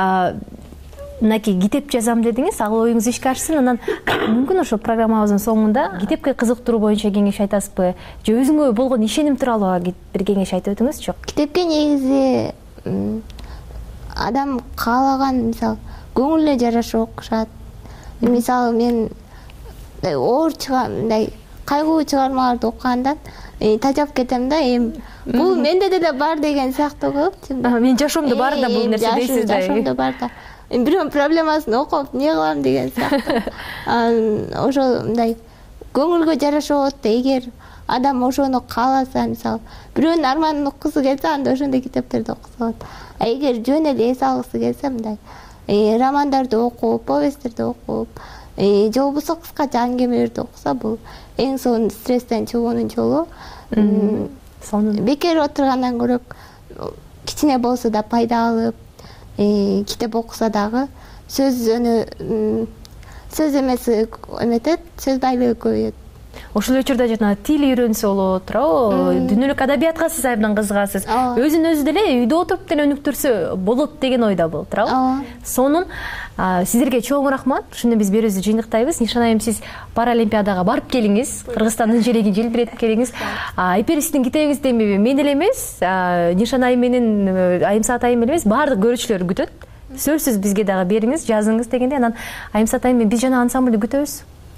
мынакей китеп жазам дедиңиз, ал оюңуз ишке ашсын. Анан мүмкүн ошо программабыздын соңунда китепке кызыктыруу боюнча кеңеш айтасызбы? Же өзүңө болгон ишеним тууралуу бир кеңеш айтып өтүңүзчү? Китепке негизи адам каалаган, мисалы, көңүлүнө жараша окушат. мисалы мен оор мындай кайгуу чыгармаларды окугандан тажап кетем да. Эми бул менде деле бар деген сыяктуу кылып. Менин жашоомдо бар да бул нерсе дейсиз да. Жашоомдо бар да. Бирөөнүн проблемасын окуп эмне кылам деген сыяктуу. Ошол мындай көңүлгө жараша болот да. Эгер адам ошону кааласа, мисалы бирөөнүн арманын уккусу келсе, анда ошондой китептерди окуса болот. А эгер жөн эле эс алгысы келсе, мындай романдарды окуп, повесттерди окуп, же болбосо кыскача аңгемелерди окуса, бул эң сонун стресстен чыгуунун жолу. Бекер отургандан көрө кичине болсо да пайда алып, китеп окуса дагы сөз өнө сөз эмеси эметет, сөз байлыгы көбөйөт. Ошол учурда жана тил үйрөнсө болот, туурабы? Дүйнөлүк адабиятка сиз абдан кызыгасыз. Өзүн өзү деле үйдө отуруп деле өнүктүрсө болот деген ойда бул, туурабы? Сонун сиздерге чоң рахмат. Ушуну биз берүүбүздү жыйынтыктайбыз. Нишан айым, сиз Паралимпиадага барып келиңиз. Кыргызстандын желегин желбиретип келиңиз. Эпир сиздин китебиңизди эми мен эле эмес, Нишан айым менен Айымсаат айым эле эмес, баардык көрүүчүлөр күтөт. Сөзсүз бизге дагы бериңиз, жазыңыз дегенде, анан Айымсаат айым, биз жана ансамблды күтөбүз.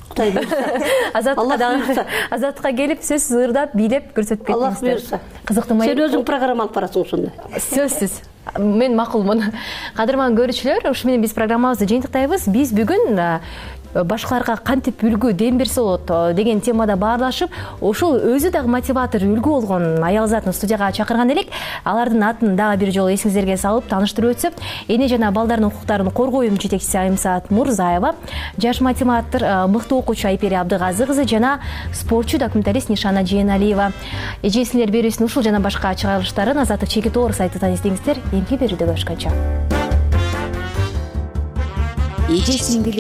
Азатка келип сөз ырдап, бийлеп көрсөтүп кеттиңиздер. Аллах буйрса. Кызыктуу Сен өзүң программа алып барасың ушундай. Сөзсүз. Мен макулмун. Кадырман көрүүчүлөр, ушу менен биз программабызды жыйынтыктайбыз. Биз бүгүн башкаларга кантип үлгү дем берсе болот деген темада баарлашып, ошол өзү дагы мотиватор, үлгү болгон аял затын студияга чакырган элек. Алардын атын дагы бир жолу эсиңиздерге салып таныштырып өтсөк, эне жана балдардын укуктарын коргоо уюмунун жетекчиси Айымсаат Мурзаева, жаш математик, мыкты окуучу Айпери Абдыгазы кызы жана спортчу документалист Нишана Жээналиева. Эжесиңер берүүсүн ушул жана башка чыгарылыштарын Азаттык чеки тоор сайтынан издеңиздер. Эмки берүүдө көрүшкөнчө.